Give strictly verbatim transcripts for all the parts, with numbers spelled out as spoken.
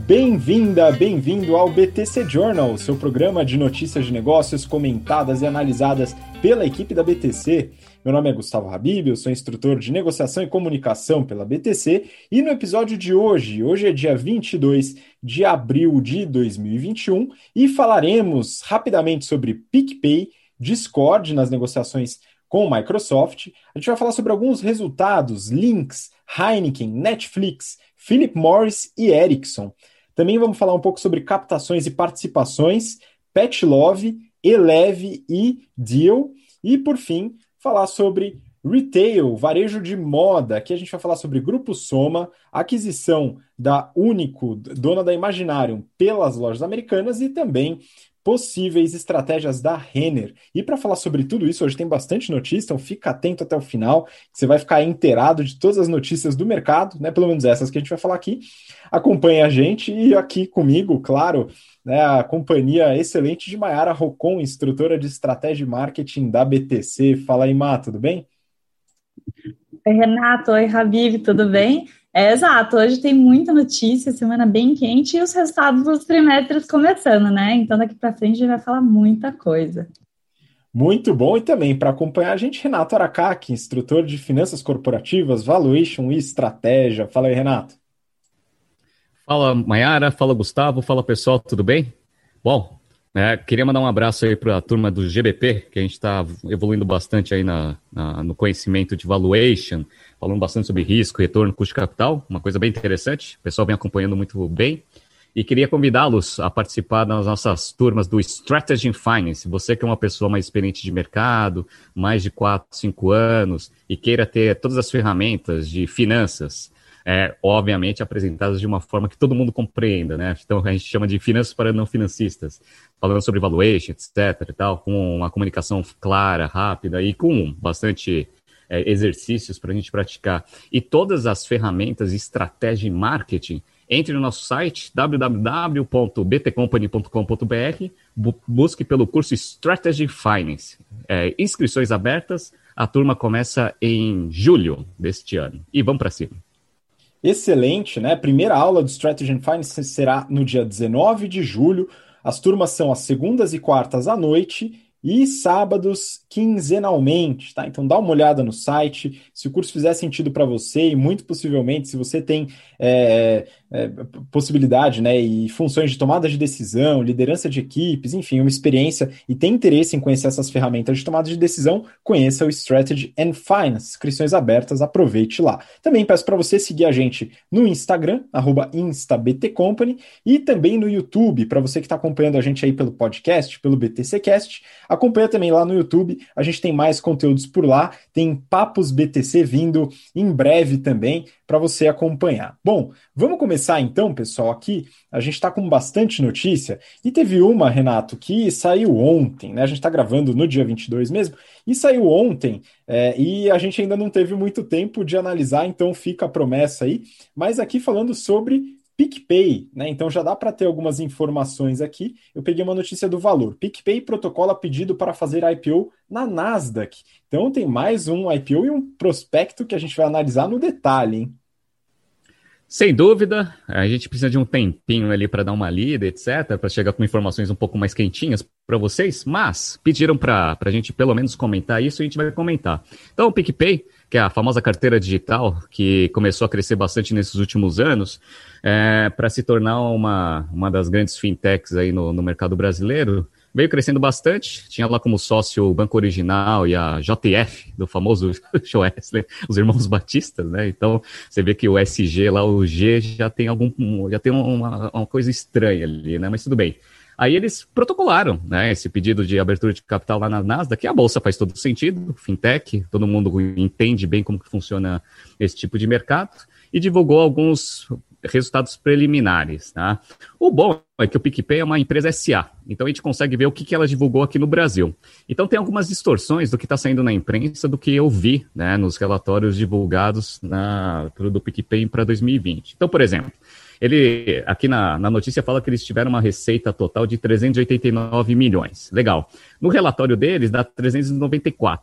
Bem-vinda, bem-vindo ao B T C Journal, seu programa de notícias de negócios comentadas e analisadas pela equipe da B T C. Meu nome é Gustavo Habib, eu sou instrutor de negociação e comunicação pela B T C e no episódio de hoje, hoje é dia vinte e dois de abril de dois mil e vinte e um e falaremos rapidamente sobre PicPay, Discord nas negociações com o Microsoft. A gente vai falar sobre alguns resultados, links, Heineken, Netflix, Philip Morris e Ericsson. Também vamos falar um pouco sobre captações e participações, Pet Love, Eleve e Deal. E, por fim, falar sobre retail, varejo de moda. Aqui a gente vai falar sobre Grupo Soma, aquisição da Único, dona da Imaginarium, pelas lojas americanas e também possíveis estratégias da Renner. E para falar sobre tudo isso, hoje tem bastante notícia, então fica atento até o final, que você vai ficar inteirado de todas as notícias do mercado, né? Pelo menos essas que a gente vai falar aqui. Acompanhe a gente e aqui comigo, claro, né, a companhia excelente de Mayara Rocon, instrutora de estratégia e marketing da B T C. Fala aí, Má, tudo bem? Oi, Renato. Oi, Habib, tudo bem? É, exato, hoje tem muita notícia, semana bem quente e os resultados dos trimestres começando, né? Então daqui para frente a gente vai falar muita coisa. Muito bom, e também para acompanhar a gente, Renato Aracaki, instrutor de finanças corporativas, valuation e estratégia. Fala aí, Renato. Fala, Mayara, fala, Gustavo, fala, pessoal, tudo bem? Bom, né, queria mandar um abraço aí para a turma do G B P, que a gente está evoluindo bastante aí na, na, no conhecimento de valuation, falando bastante sobre risco, retorno, custo de capital, uma coisa bem interessante, o pessoal vem acompanhando muito bem. E queria convidá-los a participar das nossas turmas do Strategy in Finance. Você que é uma pessoa mais experiente de mercado, mais de quatro, cinco anos, e queira ter todas as ferramentas de finanças, é, obviamente apresentadas de uma forma que todo mundo compreenda, né? Então a gente chama de finanças para não financistas, falando sobre valuation, etc e tal, com uma comunicação clara, rápida e com bastante é, exercícios para a gente praticar. E todas as ferramentas de estratégia e marketing, entre no nosso site w w w ponto b t company ponto com ponto b r, bu- busque pelo curso Strategy Finance. É, inscrições abertas, a turma começa em julho deste ano. E vamos para cima. Excelente, né? Primeira aula do Strategy and Finance será no dia dezenove de julho. As turmas são às segundas e quartas à noite e sábados quinzenalmente, tá? Então dá uma olhada no site, se o curso fizer sentido para você e muito possivelmente se você tem é, é, possibilidade, né, e funções de tomada de decisão, liderança de equipes, enfim, uma experiência e tem interesse em conhecer essas ferramentas de tomada de decisão, conheça o Strategy and Finance, inscrições abertas, aproveite lá. Também peço para você seguir a gente no Instagram, arroba instabtcompany, e também no YouTube, para você que está acompanhando a gente aí pelo podcast, pelo B T C Cast, acompanha também lá no YouTube, a gente tem mais conteúdos por lá, tem Papos B T C vindo em breve também para você acompanhar. Bom, vamos começar então, pessoal, aqui, a gente está com bastante notícia, e teve uma, Renato, que saiu ontem, né, a gente está gravando no dia vinte e dois mesmo, e saiu ontem, é, e a gente ainda não teve muito tempo de analisar, então fica a promessa aí, mas aqui falando sobre PicPay, né? Então já dá para ter algumas informações aqui. Eu peguei uma notícia do Valor. PicPay protocola pedido para fazer I P O na Nasdaq. Então tem mais um I P O e um prospecto que a gente vai analisar no detalhe, hein? Sem dúvida, a gente precisa de um tempinho ali para dar uma lida, etcétera, para chegar com informações um pouco mais quentinhas para vocês, mas pediram para a gente pelo menos comentar isso e a gente vai comentar. Então o PicPay, que é a famosa carteira digital que começou a crescer bastante nesses últimos anos, é, para se tornar uma, uma das grandes fintechs aí no, no mercado brasileiro, veio crescendo bastante, tinha lá como sócio o Banco Original e a J F, do famoso Joesley, os irmãos Batistas, né? Então, você vê que o S G lá, o G, já tem algum, já tem uma, uma coisa estranha ali, né? Mas tudo bem. Aí eles protocolaram, né, esse pedido de abertura de capital lá na Nasdaq, que a bolsa faz todo sentido, fintech, todo mundo entende bem como que funciona esse tipo de mercado, e divulgou alguns resultados preliminares, tá? O bom é que o PicPay é uma empresa S A, então a gente consegue ver o que, que ela divulgou aqui no Brasil. Então tem algumas distorções do que está saindo na imprensa do que eu vi, né, nos relatórios divulgados na, do PicPay para dois mil e vinte. Então, por exemplo, ele, aqui na, na notícia fala que eles tiveram uma receita total de trezentos e oitenta e nove milhões. Legal. No relatório deles dá trezentos e noventa e quatro.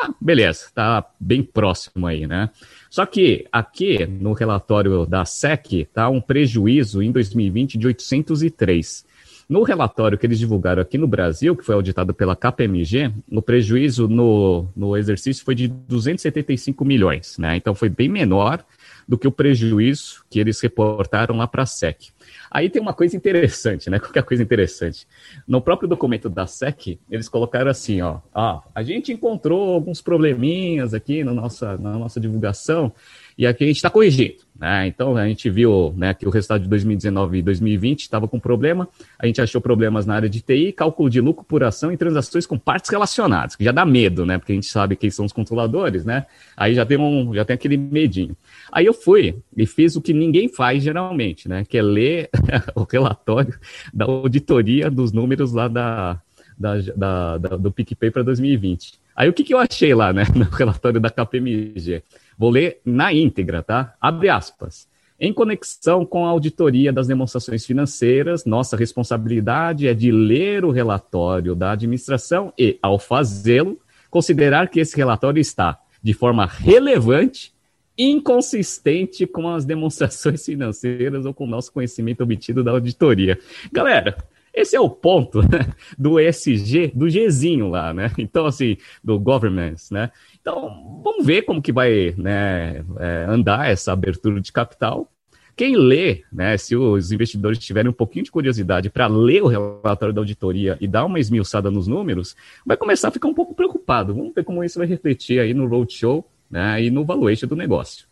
Ah, beleza, tá bem próximo aí, né? Só que aqui no relatório da S E C tá um prejuízo em dois mil e vinte de oitocentos e três. No relatório que eles divulgaram aqui no Brasil, que foi auditado pela K P M G, o prejuízo no, no exercício foi de duzentos e setenta e cinco milhões, né? Então foi bem menor do que o prejuízo que eles reportaram lá para a S E C. Aí tem uma coisa interessante, né? Qualquer coisa interessante. No próprio documento da S E C, eles colocaram assim, ó, ó, a gente encontrou alguns probleminhas aqui na nossa, na nossa divulgação e aqui a gente está corrigindo, né? Então a gente viu, né, que o resultado de dois mil e dezenove e dois mil e vinte estava com problema, a gente achou problemas na área de T I, cálculo de lucro por ação e transações com partes relacionadas, que já dá medo, né? Porque a gente sabe quem são os controladores, né? Aí já tem, um, já tem aquele medinho. Aí eu fui e fiz o que ninguém faz geralmente, né? Que é ler o relatório da auditoria dos números lá da, da, da, da, do PicPay para dois mil e vinte. Aí o que, que eu achei lá, né, no relatório da K P M G? Vou ler na íntegra, tá? Abre aspas. Em conexão com a auditoria das demonstrações financeiras, nossa responsabilidade é de ler o relatório da administração e, ao fazê-lo, considerar que esse relatório está, de forma relevante, inconsistente com as demonstrações financeiras ou com o nosso conhecimento obtido da auditoria. Galera, esse é o ponto, né, do E S G, do Gzinho lá, né? Então, assim, do governance, né? Então, vamos ver como que vai, né, é, andar essa abertura de capital. Quem lê, né, se os investidores tiverem um pouquinho de curiosidade para ler o relatório da auditoria e dar uma esmiuçada nos números, vai começar a ficar um pouco preocupado. Vamos ver como isso vai refletir aí no roadshow, né, e no valuation do negócio.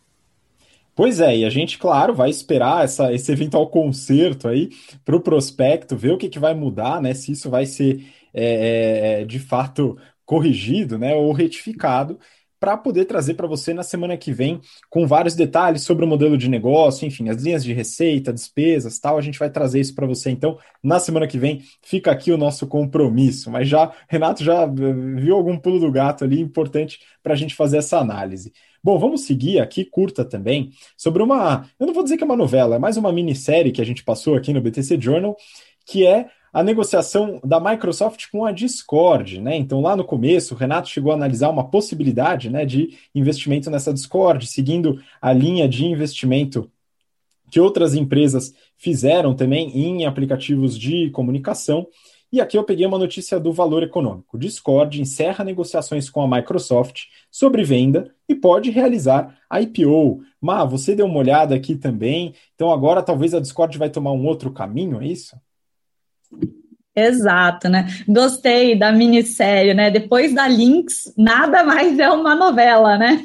Pois é, e a gente, claro, vai esperar essa, esse eventual conserto aí para o prospecto, ver o que, que vai mudar, né? Se isso vai ser é, é, de fato corrigido, né? Ou retificado, para poder trazer para você na semana que vem com vários detalhes sobre o modelo de negócio, enfim, as linhas de receita, despesas, tal. A gente vai trazer isso para você, então, na semana que vem. Fica aqui o nosso compromisso. Mas já, Renato já viu algum pulo do gato ali importante para a gente fazer essa análise. Bom, vamos seguir aqui, curta também, sobre uma, eu não vou dizer que é uma novela, é mais uma minissérie que a gente passou aqui no B T C Journal, que é a negociação da Microsoft com a Discord, né? Então, lá no começo, o Renato chegou a analisar uma possibilidade, né, de investimento nessa Discord, seguindo a linha de investimento que outras empresas fizeram também em aplicativos de comunicação. E aqui eu peguei uma notícia do Valor Econômico. Discord encerra negociações com a Microsoft sobre venda e pode realizar I P O. Má, você deu uma olhada aqui também. Então agora talvez a Discord vai tomar um outro caminho, é isso? Exato, né? Gostei da minissérie, né? Depois da Lynx, nada mais é uma novela, né?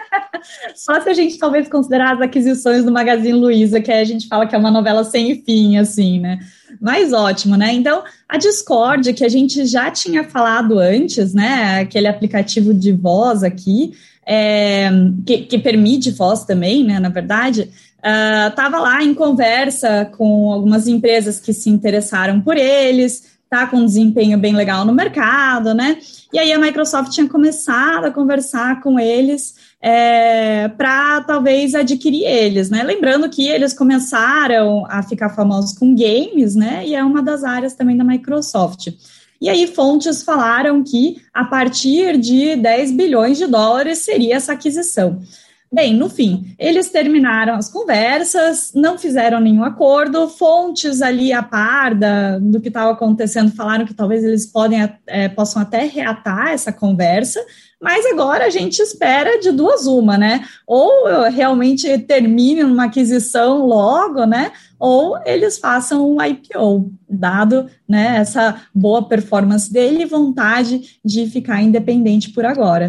Só se a gente talvez considerar as aquisições do Magazine Luiza, que aí a gente fala que é uma novela sem fim, assim, né? Mas ótimo, né? Então, a Discord, que a gente já tinha falado antes, né? Aquele aplicativo de voz aqui, é, que, que permite voz também, né? Na verdade, estava uh, lá em conversa com algumas empresas que se interessaram por eles, tá com um desempenho bem legal no mercado, né? E aí a Microsoft tinha começado a conversar com eles é, para talvez adquirir eles, né? Lembrando que eles começaram a ficar famosos com games, né? E é uma das áreas também da Microsoft. E aí fontes falaram que a partir de dez bilhões de dólares seria essa aquisição. Bem, no fim, eles terminaram as conversas, não fizeram nenhum acordo, fontes ali a par da, do que estava acontecendo falaram que talvez eles podem, é, possam até reatar essa conversa, mas agora a gente espera de duas uma, né? Ou realmente termine uma aquisição logo, né? Ou eles façam um I P O, dado, né, essa boa performance dele e vontade de ficar independente por agora.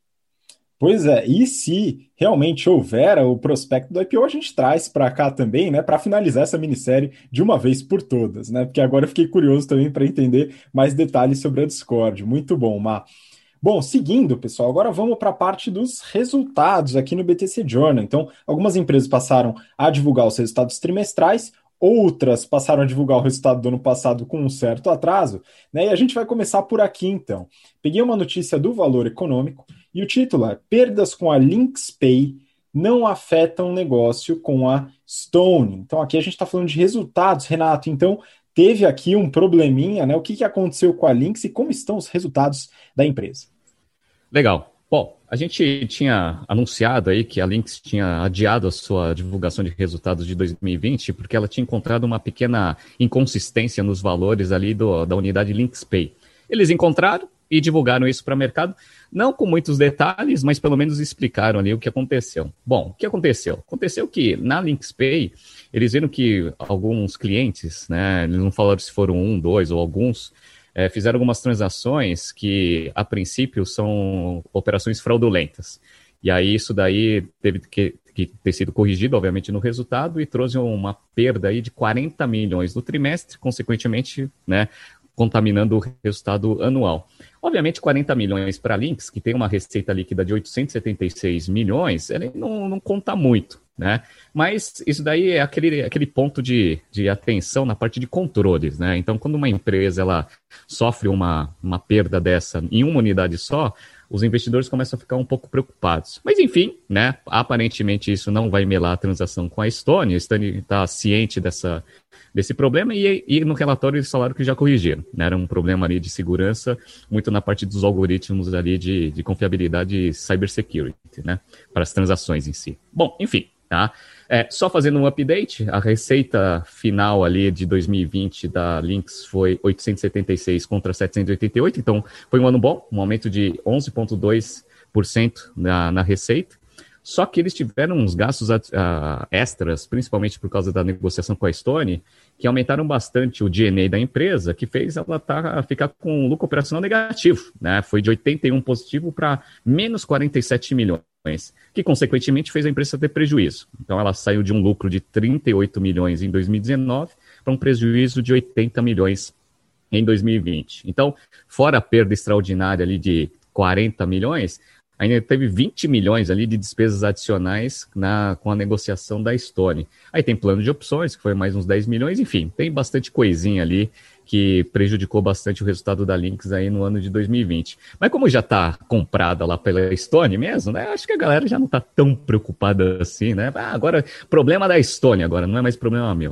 Pois é, e se realmente houver o prospecto do I P O, a gente traz para cá também, né, para finalizar essa minissérie de uma vez por todas, né, porque agora eu fiquei curioso também para entender mais detalhes sobre a Discord. Muito bom, Má. Bom, seguindo, pessoal, agora vamos para a parte dos resultados aqui no B T C Journal. Então, algumas empresas passaram a divulgar os resultados trimestrais, outras passaram a divulgar o resultado do ano passado com um certo atraso, né? E a gente vai começar por aqui, então. Peguei uma notícia do Valor Econômico e o título é: perdas com a Lynx Pay não afetam o negócio com a Stone. Então, aqui a gente está falando de resultados, Renato. Então, teve aqui um probleminha, né? O que, que aconteceu com a Lynx e como estão os resultados da empresa? Legal. Bom, a gente tinha anunciado aí que a Lynx tinha adiado a sua divulgação de resultados de dois mil e vinte porque ela tinha encontrado uma pequena inconsistência nos valores ali do, da unidade Lynx Pay. Eles encontraram e divulgaram isso para o mercado, não com muitos detalhes, mas pelo menos explicaram ali o que aconteceu. Bom, o que aconteceu? Aconteceu que na Lynx Pay, eles viram que alguns clientes, né, eles não falaram se foram um, dois ou alguns, É, fizeram algumas transações que, a princípio, são operações fraudulentas. E aí isso daí teve que, que ter sido corrigido, obviamente, no resultado e trouxe uma perda aí de quarenta milhões no trimestre, consequentemente, né, contaminando o resultado anual. Obviamente, quarenta milhões para a Lynx, que tem uma receita líquida de oitocentos e setenta e seis milhões, ele não, não conta muito, né? Mas isso daí é aquele, aquele ponto de, de atenção na parte de controles, né? Então, quando uma empresa ela sofre uma, uma perda dessa em uma unidade só, os investidores começam a ficar um pouco preocupados. Mas, enfim, né? Aparentemente isso não vai melar a transação com a Estônia. A Estônia está ciente dessa, desse problema e, e no relatório eles falaram que já corrigiram, né? Era um problema ali de segurança, muito na parte dos algoritmos ali de, de confiabilidade e cybersecurity, né? Para as transações em si. Bom, enfim, tá? É, só fazendo um update, a receita final ali de dois mil e vinte da Lynx foi oitocentos e setenta e seis contra setecentos e oitenta e oito, então foi um ano bom, um aumento de onze vírgula dois por cento na, na receita, só que eles tiveram uns gastos uh, extras, principalmente por causa da negociação com a Estônia, que aumentaram bastante o G and A da empresa, que fez ela tá, ficar com um lucro operacional negativo, né? Foi de oitenta e um positivo para menos quarenta e sete milhões. Que, consequentemente, fez a empresa ter prejuízo. Então, ela saiu de um lucro de trinta e oito milhões em dois mil e dezenove para um prejuízo de oitenta milhões em dois mil e vinte. Então, fora a perda extraordinária ali de quarenta milhões, ainda teve vinte milhões ali de despesas adicionais na, com a negociação da Estônia. Aí tem plano de opções, que foi mais uns dez milhões, enfim, tem bastante coisinha ali que prejudicou bastante o resultado da Lynx aí no ano de dois mil e vinte. Mas como já está comprada lá pela Estônia mesmo, né? Acho que a galera já não está tão preocupada assim, né? Ah, agora, problema da Estônia agora, não é mais problema meu.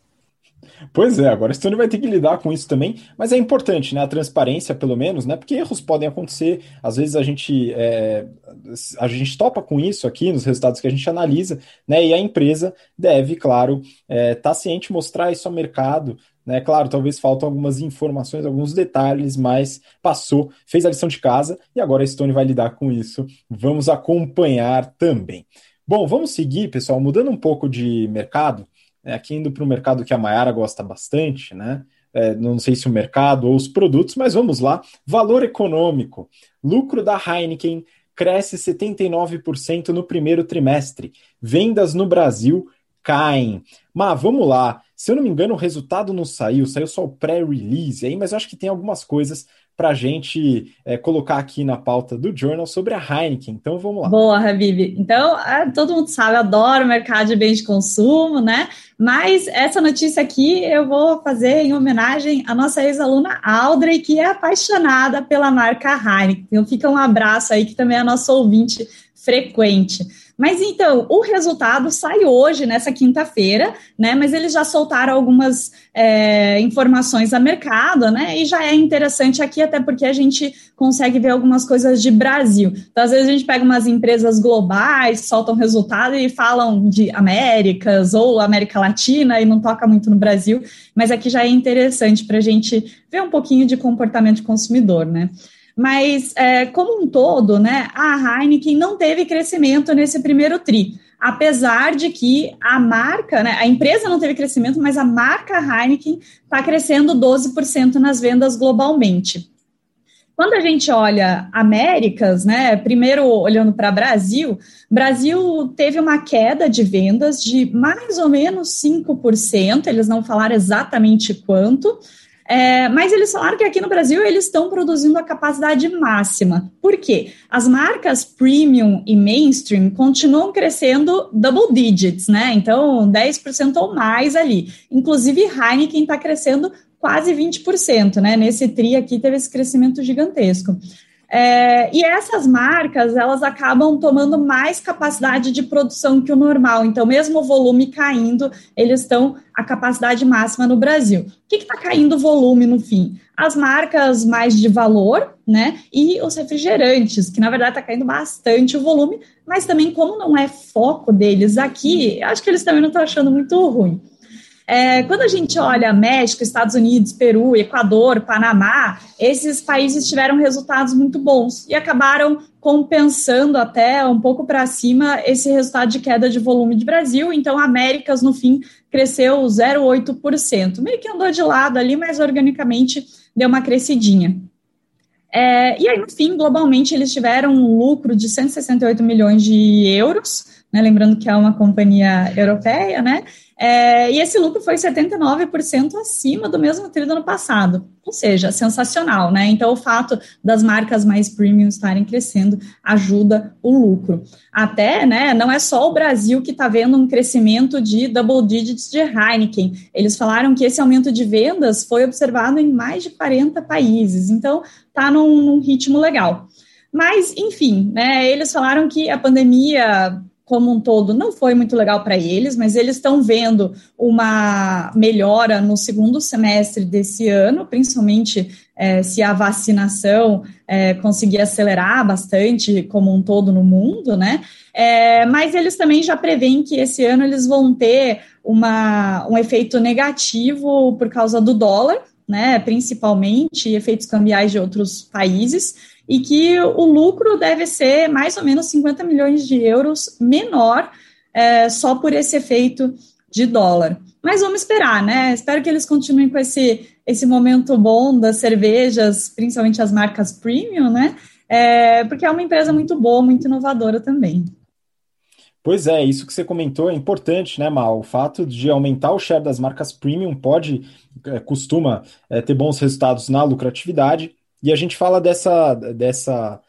Pois é, agora a Estônia vai ter que lidar com isso também, mas é importante, né? A transparência, pelo menos, né? Porque erros podem acontecer, às vezes a gente, é, a gente topa com isso aqui nos resultados que a gente analisa, né? E a empresa deve, claro, estar é, tá ciente, mostrar isso ao mercado, né? Claro, talvez faltam algumas informações, alguns detalhes, mas passou, fez a lição de casa e agora a Estônia vai lidar com isso. Vamos acompanhar também. Bom, vamos seguir, pessoal, mudando um pouco de mercado. É, aqui indo para o mercado que a Mayara gosta bastante, né? É, não sei se o mercado ou os produtos, mas vamos lá. Valor econômico. Lucro da Heineken cresce setenta e nove por cento no primeiro trimestre. Vendas no Brasil caem. Mas vamos lá. Se eu não me engano, o resultado não saiu, saiu só o pré-release aí, mas eu acho que tem algumas coisas para a gente é, colocar aqui na pauta do Journal sobre a Heineken. Então, vamos lá. Boa, Habib. Então, é, todo mundo sabe, eu adoro o mercado de bens de consumo, né? Mas essa notícia aqui eu vou fazer em homenagem à nossa ex-aluna Audrey, que é apaixonada pela marca Heineken. Então, fica um abraço aí, que também é nosso ouvinte frequente. Mas então, o resultado sai hoje, nessa quinta-feira, né? Mas eles já soltaram algumas é, informações a mercado, né? E já é interessante aqui, até porque a gente consegue ver algumas coisas de Brasil. Então, às vezes a gente pega umas empresas globais, soltam resultado e falam de Américas ou América Latina e não toca muito no Brasil, mas aqui já é interessante para a gente ver um pouquinho de comportamento de consumidor, né? Mas, é, como um todo, né, a Heineken não teve crescimento nesse primeiro tri, apesar de que a marca, né, a empresa não teve crescimento, mas a marca Heineken está crescendo doze por cento nas vendas globalmente. Quando a gente olha Américas, né, primeiro olhando para Brasil, Brasil teve uma queda de vendas de mais ou menos cinco por cento, eles não falaram exatamente quanto. É, mas eles falaram que aqui no Brasil eles estão produzindo a capacidade máxima. Por quê? As marcas premium e mainstream continuam crescendo double digits, né? Então, dez por cento ou mais ali. Inclusive, Heineken está crescendo quase vinte por cento, né? Nesse tri aqui teve esse crescimento gigantesco. É, e essas marcas, elas acabam tomando mais capacidade de produção que o normal. Então, mesmo o volume caindo, eles estão a capacidade máxima no Brasil. O que está caindo o volume no fim? as marcas mais de valor, né, e os refrigerantes, que na verdade está caindo bastante o volume, mas também como não é foco deles aqui, acho que eles também não estão achando muito ruim. É, quando a gente olha México, Estados Unidos, Peru, Equador, Panamá, esses países tiveram resultados muito bons e acabaram compensando até um pouco para cima esse resultado de queda de volume de Brasil. Então, a Américas, no fim, cresceu zero vírgula oito por cento. Meio que andou de lado ali, mas organicamente deu uma crescidinha. É, e aí, no fim, globalmente, eles tiveram um lucro de cento e sessenta e oito milhões de euros, né, lembrando que é uma companhia europeia, né? É, e esse lucro foi setenta e nove por cento acima do mesmo trimestre do ano passado, ou seja, sensacional, né? Então, o fato das marcas mais premium estarem crescendo ajuda o lucro. Até, né, não é só o Brasil que está vendo um crescimento de double digits de Heineken. Eles falaram que esse aumento de vendas foi observado em mais de quarenta países, então está num, num ritmo legal. Mas, enfim, né, eles falaram que a pandemia como um todo não foi muito legal para eles, mas eles estão vendo uma melhora no segundo semestre desse ano, principalmente é, se a vacinação é, conseguir acelerar bastante como um todo no mundo, né? É, mas eles também já preveem que esse ano eles vão ter uma, um efeito negativo por causa do dólar, né? Principalmente efeitos cambiais de outros países, e que o lucro deve ser mais ou menos cinquenta milhões de euros menor é, só por esse efeito de dólar. Mas vamos esperar, né? Espero que eles continuem com esse, esse momento bom das cervejas, principalmente as marcas premium, né? É, porque é uma empresa muito boa, muito inovadora também. Pois é, isso que você comentou é importante, né, Mal? O fato de aumentar o share das marcas premium pode, é, costuma é, ter bons resultados na lucratividade. E a gente fala dessa, dessa,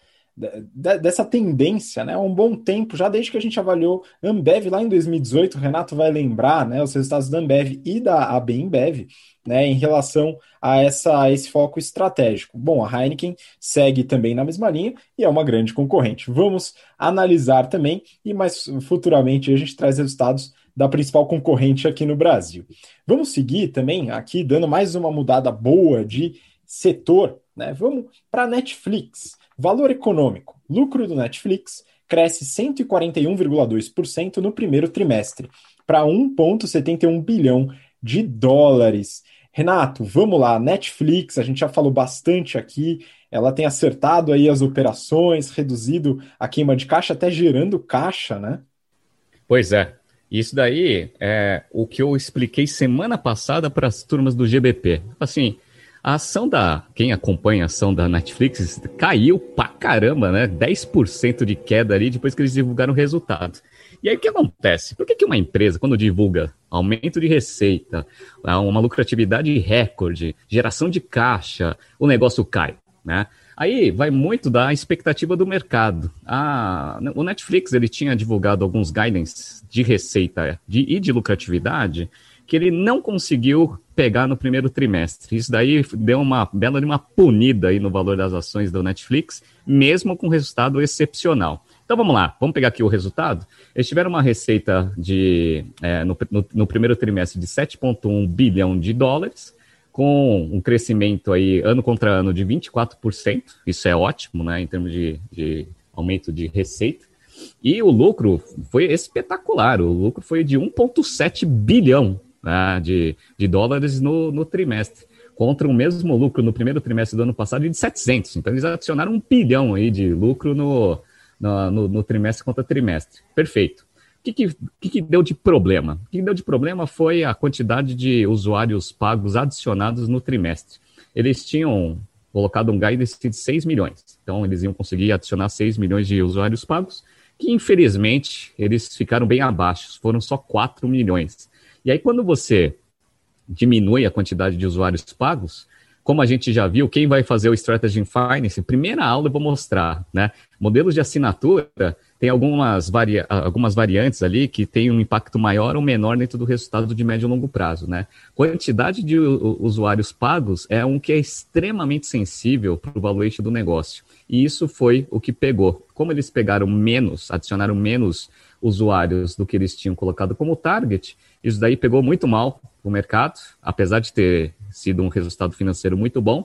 dessa tendência, né, há um bom tempo, já desde que a gente avaliou Ambev lá em dois mil e dezoito, o Renato vai lembrar, né, os resultados da Ambev e da A B InBev, né, em relação a, essa, a esse foco estratégico. Bom, a Heineken segue também na mesma linha e é uma grande concorrente. Vamos analisar também e mais futuramente a gente traz resultados da principal concorrente aqui no Brasil. Vamos seguir também aqui, dando mais uma mudada boa de setor, né? Vamos para a Netflix. Valor econômico. Lucro do Netflix cresce cento e quarenta e um vírgula dois por cento no primeiro trimestre, para um vírgula setenta e um bilhão de dólares. Renato, vamos lá. Netflix, a gente já falou bastante aqui. Ela tem acertado aí as operações, reduzido a queima de caixa, até gerando caixa, né? Pois é. Isso daí é o que eu expliquei semana passada para as turmas do G B P. Assim, a ação da... Quem acompanha a ação da Netflix caiu pra caramba, né? dez por cento de queda ali depois que eles divulgaram o resultado. E aí o que acontece? Por que que uma empresa, quando divulga aumento de receita, uma lucratividade recorde, geração de caixa, o negócio cai, né? Aí vai muito da expectativa do mercado. Ah, o Netflix ele tinha divulgado alguns guidance de receita de, e de lucratividade que ele não conseguiu pegar no primeiro trimestre. Isso daí deu uma bela de uma punida aí no valor das ações do Netflix, mesmo com resultado excepcional. Então vamos lá, vamos pegar aqui o resultado. Eles tiveram uma receita de, é, no, no, no primeiro trimestre de sete vírgula um bilhão de dólares, com um crescimento aí ano contra ano de vinte e quatro por cento. Isso é ótimo, né, em termos de, de aumento de receita. E o lucro foi espetacular. O lucro foi de um vírgula sete bilhão, né, de, de dólares no, no trimestre, contra o mesmo lucro no primeiro trimestre do ano passado de setecentos. Então eles adicionaram um bilhão aí de lucro no, no, no, no trimestre contra trimestre. Perfeito. O que, que, que, que deu de problema? O que deu de problema foi a quantidade de usuários pagos adicionados no trimestre. Eles tinham colocado um guidance de seis milhões. Então eles iam conseguir adicionar seis milhões de usuários pagos, que infelizmente eles ficaram bem abaixo, foram só quatro milhões. E aí quando você diminui a quantidade de usuários pagos, como a gente já viu, quem vai fazer o Strategy in Finance, primeira aula eu vou mostrar, né? Modelos de assinatura tem algumas, varia- algumas variantes ali que tem um impacto maior ou menor dentro do resultado de médio e longo prazo, né? Quantidade de u- usuários pagos é um que é extremamente sensível para o valuation do negócio. E isso foi o que pegou. Como eles pegaram menos, adicionaram menos usuários do que eles tinham colocado como target, isso daí pegou muito mal o mercado, apesar de ter sido um resultado financeiro muito bom,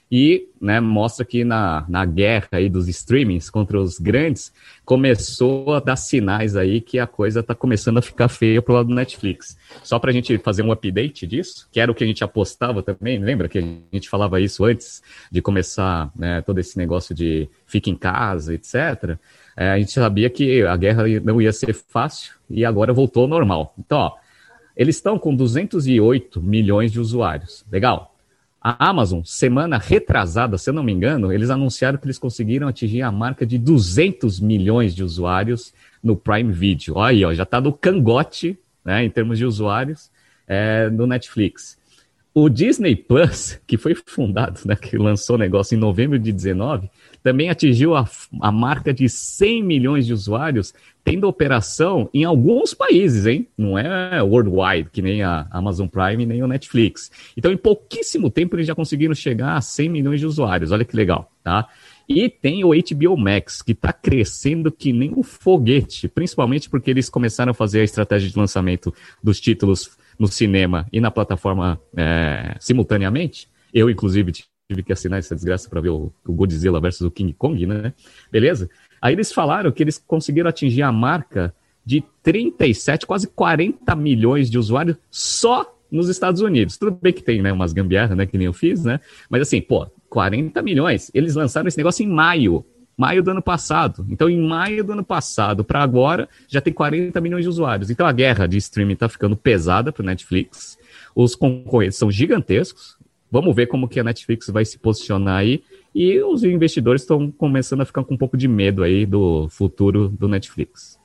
E, né, mostra que na, na guerra aí dos streamings contra os grandes, começou a dar sinais aí que a coisa está começando a ficar feia pro lado do Netflix. Só para a gente fazer um update disso, que era o que a gente apostava também, lembra que a gente falava isso antes de começar, né, todo esse negócio de fica em casa, etcétera. É, a gente sabia que a guerra não ia ser fácil e agora voltou ao normal. Então, ó, eles estão com duzentos e oito milhões de usuários. Legal. A Amazon, semana retrasada, se eu não me engano, eles anunciaram que eles conseguiram atingir a marca de duzentos milhões de usuários no Prime Video. Olha aí, ó, já está no cangote, né, em termos de usuários, é, no Netflix. O Disney Plus, que foi fundado, né, que lançou o negócio em novembro de dezenove, também atingiu a, a marca de cem milhões de usuários, tendo operação em alguns países, hein? Não é worldwide, que nem a Amazon Prime, nem o Netflix. Então, em pouquíssimo tempo, eles já conseguiram chegar a cem milhões de usuários. Olha que legal, tá? E tem o H B O Max, que está crescendo que nem um foguete, principalmente porque eles começaram a fazer a estratégia de lançamento dos títulos no cinema e na plataforma é, simultaneamente. Eu, inclusive, tive que assinar essa desgraça para ver o, o Godzilla versus o King Kong, né? Beleza? Aí eles falaram que eles conseguiram atingir a marca de trinta e sete, quase quarenta milhões de usuários só nos Estados Unidos. Tudo bem que tem, né, umas gambiarras, né, que nem eu fiz, né? Mas assim, pô, quarenta milhões. Eles lançaram esse negócio em maio. Maio do ano passado. Então, em maio do ano passado para agora, já tem quarenta milhões de usuários. Então, a guerra de streaming está ficando pesada para o Netflix. Os concorrentes são gigantescos. Vamos ver como que a Netflix vai se posicionar aí. E os investidores estão começando a ficar com um pouco de medo aí do futuro do Netflix.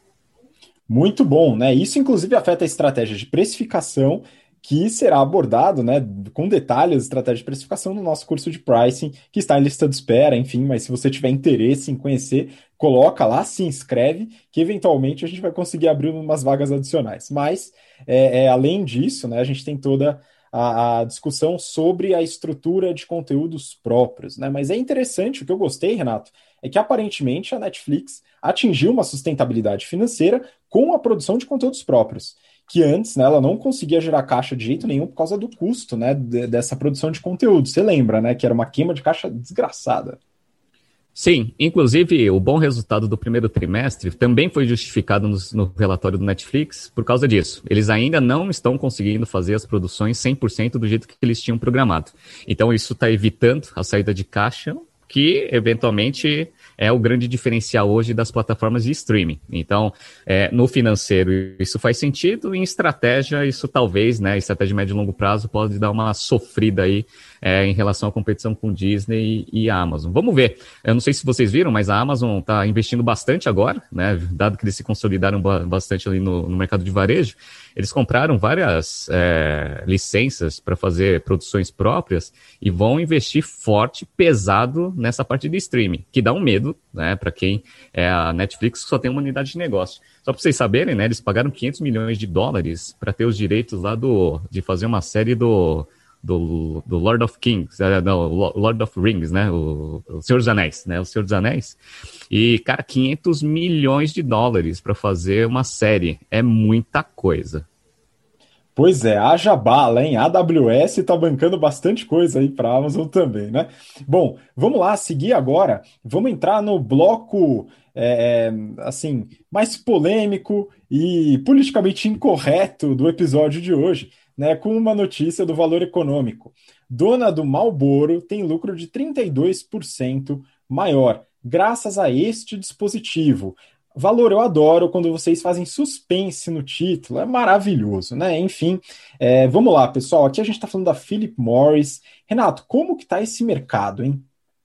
Muito bom, né? Isso, inclusive, afeta a estratégia de precificação, que será abordado, né, com detalhes, a estratégia de precificação no nosso curso de pricing, que está em lista de espera, enfim, mas se você tiver interesse em conhecer, coloca lá, se inscreve, que eventualmente a gente vai conseguir abrir umas vagas adicionais. Mas, é, é, além disso, né, a gente tem toda a, a discussão sobre a estrutura de conteúdos próprios, né? Mas é interessante, o que eu gostei, Renato, é que aparentemente a Netflix atingiu uma sustentabilidade financeira com a produção de conteúdos próprios, que antes, né, ela não conseguia gerar caixa de jeito nenhum por causa do custo, né, de, dessa produção de conteúdo. Você lembra, né, que era uma queima de caixa desgraçada. Sim, inclusive o bom resultado do primeiro trimestre também foi justificado no, no relatório do Netflix por causa disso. Eles ainda não estão conseguindo fazer as produções cem por cento do jeito que eles tinham programado. Então isso está evitando a saída de caixa, que eventualmente é o grande diferencial hoje das plataformas de streaming. Então, é, no financeiro isso faz sentido, em estratégia isso talvez, né, estratégia de médio e longo prazo pode dar uma sofrida aí é, em relação à competição com Disney e, e a Amazon. Vamos ver. Eu não sei se vocês viram, mas a Amazon está investindo bastante agora, né, dado que eles se consolidaram bastante ali no, no mercado de varejo. Eles compraram várias é, licenças para fazer produções próprias e vão investir forte, pesado nessa parte de streaming, que dá um medo, né, para quem é a Netflix, que só tem uma unidade de negócio. Só para vocês saberem, né, eles pagaram quinhentos milhões de dólares para ter os direitos lá do, de fazer uma série do, do, do Lord of Kings, uh, não, Lord of Rings, né, o, o Senhor dos Anéis, né, o Senhor dos Anéis. E, cara, quinhentos milhões de dólares para fazer uma série. É muita coisa. Pois é, haja bala, hein? A AWS está bancando bastante coisa aí para a Amazon também, né? Bom, vamos lá, seguir agora. Vamos entrar no bloco, é, assim, mais polêmico e politicamente incorreto do episódio de hoje, né? Com uma notícia do Valor Econômico. Dona do Marlboro tem lucro de trinta e dois por cento maior, graças a este dispositivo. Valor, eu adoro quando vocês fazem suspense no título, é maravilhoso, né? Enfim, é, vamos lá, pessoal. Aqui a gente está falando da Philip Morris. Renato, como que está esse mercado, hein?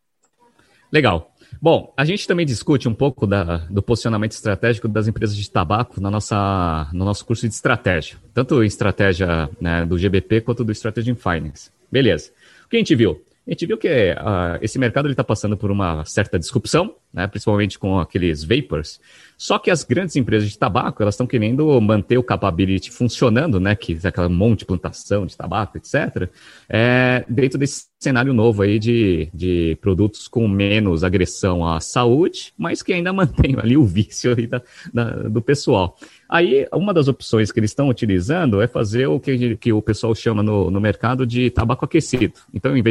Legal. Bom, a gente também discute um pouco da, do posicionamento estratégico das empresas de tabaco na nossa, no nosso curso de estratégia. Tanto em estratégia, né, do G B P quanto do Strategy in Finance. Beleza. O que a gente viu? A gente viu que uh, esse mercado está passando por uma certa disrupção, né, principalmente com aqueles vapors. Só que as grandes empresas de tabaco, elas estão querendo manter o capability funcionando, né, que é aquela monte de plantação de tabaco, etcétera, é, dentro desse cenário novo aí de, de produtos com menos agressão à saúde, mas que ainda mantém ali o vício ali da, da, do pessoal. Aí, uma das opções que eles estão utilizando é fazer o que, que o pessoal chama no, no mercado de tabaco aquecido. Então, em vez de você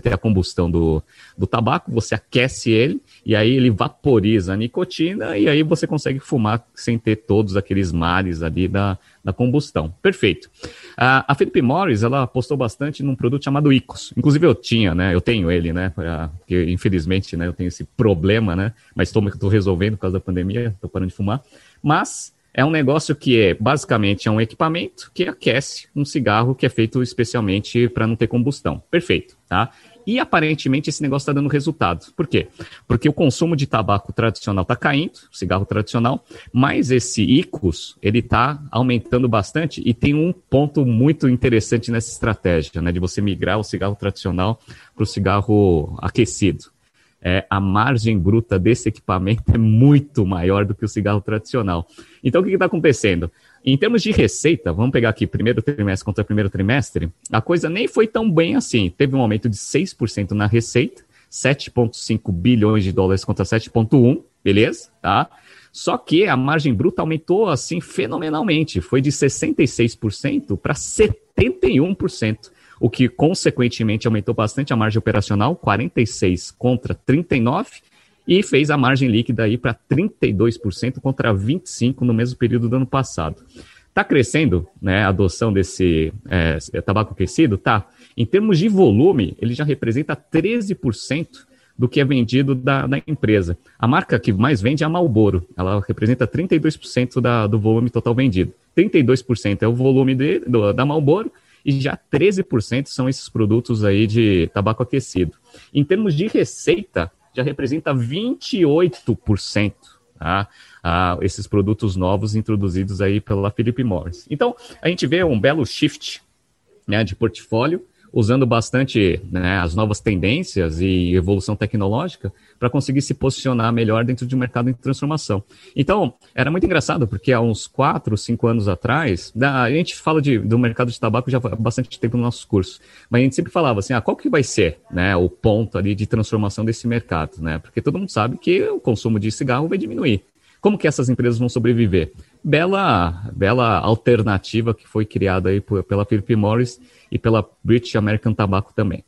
ter a combustão do, do tabaco, você aquece ele, e aí ele vaporiza a nicotina, e aí você consegue fumar sem ter todos aqueles males ali da, da combustão. Perfeito. A, a Philip Morris, ela apostou bastante num produto chamado IQOS. Inclusive eu tinha, né, eu tenho ele, né, porque infelizmente, né, eu tenho esse problema, né, mas estou resolvendo por causa da pandemia, estou parando de fumar, mas é um negócio que é, basicamente, é um equipamento que aquece um cigarro que é feito especialmente para não ter combustão. Perfeito, tá? E, aparentemente, esse negócio está dando resultado. Por quê? Porque o consumo de tabaco tradicional está caindo, cigarro tradicional, mas esse IQOS, ele está aumentando bastante e tem um ponto muito interessante nessa estratégia, né, de você migrar o cigarro tradicional para o cigarro aquecido. É, a margem bruta desse equipamento é muito maior do que o cigarro tradicional. Então, o que está acontecendo? Em termos de receita, vamos pegar aqui primeiro trimestre contra primeiro trimestre, a coisa nem foi tão bem assim. Teve um aumento de seis por cento na receita, sete vírgula cinco bilhões de dólares contra sete vírgula um, beleza? Tá? Só que a margem bruta aumentou assim fenomenalmente, foi de sessenta e seis por cento para setenta e um por cento. O que, consequentemente, aumentou bastante a margem operacional, quarenta e seis contra trinta e nove, e fez a margem líquida aí para trinta e dois por cento contra vinte e cinco por cento no mesmo período do ano passado. Está crescendo, né, a adoção desse é, tabaco aquecido? Tá. Em termos de volume, ele já representa treze por cento do que é vendido da, da empresa. A marca que mais vende é a Marlboro. Ela representa trinta e dois por cento da, do volume total vendido. trinta e dois por cento é o volume de, do, da Marlboro, e já treze por cento são esses produtos aí de tabaco aquecido. Em termos de receita, já representa vinte e oito por cento, tá? Ah, esses produtos novos introduzidos aí pela Philip Morris. Então, a gente vê um belo shift, né, de portfólio, usando bastante, né, as novas tendências e evolução tecnológica para conseguir se posicionar melhor dentro de um mercado em transformação. Então, era muito engraçado, porque há uns quatro, cinco anos atrás, a gente fala de, do mercado de tabaco já há bastante tempo nos nossos cursos, mas a gente sempre falava assim, ah, qual que vai ser, né, o ponto ali de transformação desse mercado, né? Porque todo mundo sabe que o consumo de cigarro vai diminuir. Como que essas empresas vão sobreviver? Bela, bela alternativa que foi criada aí por, pela Philip Morris e pela British American Tobacco também.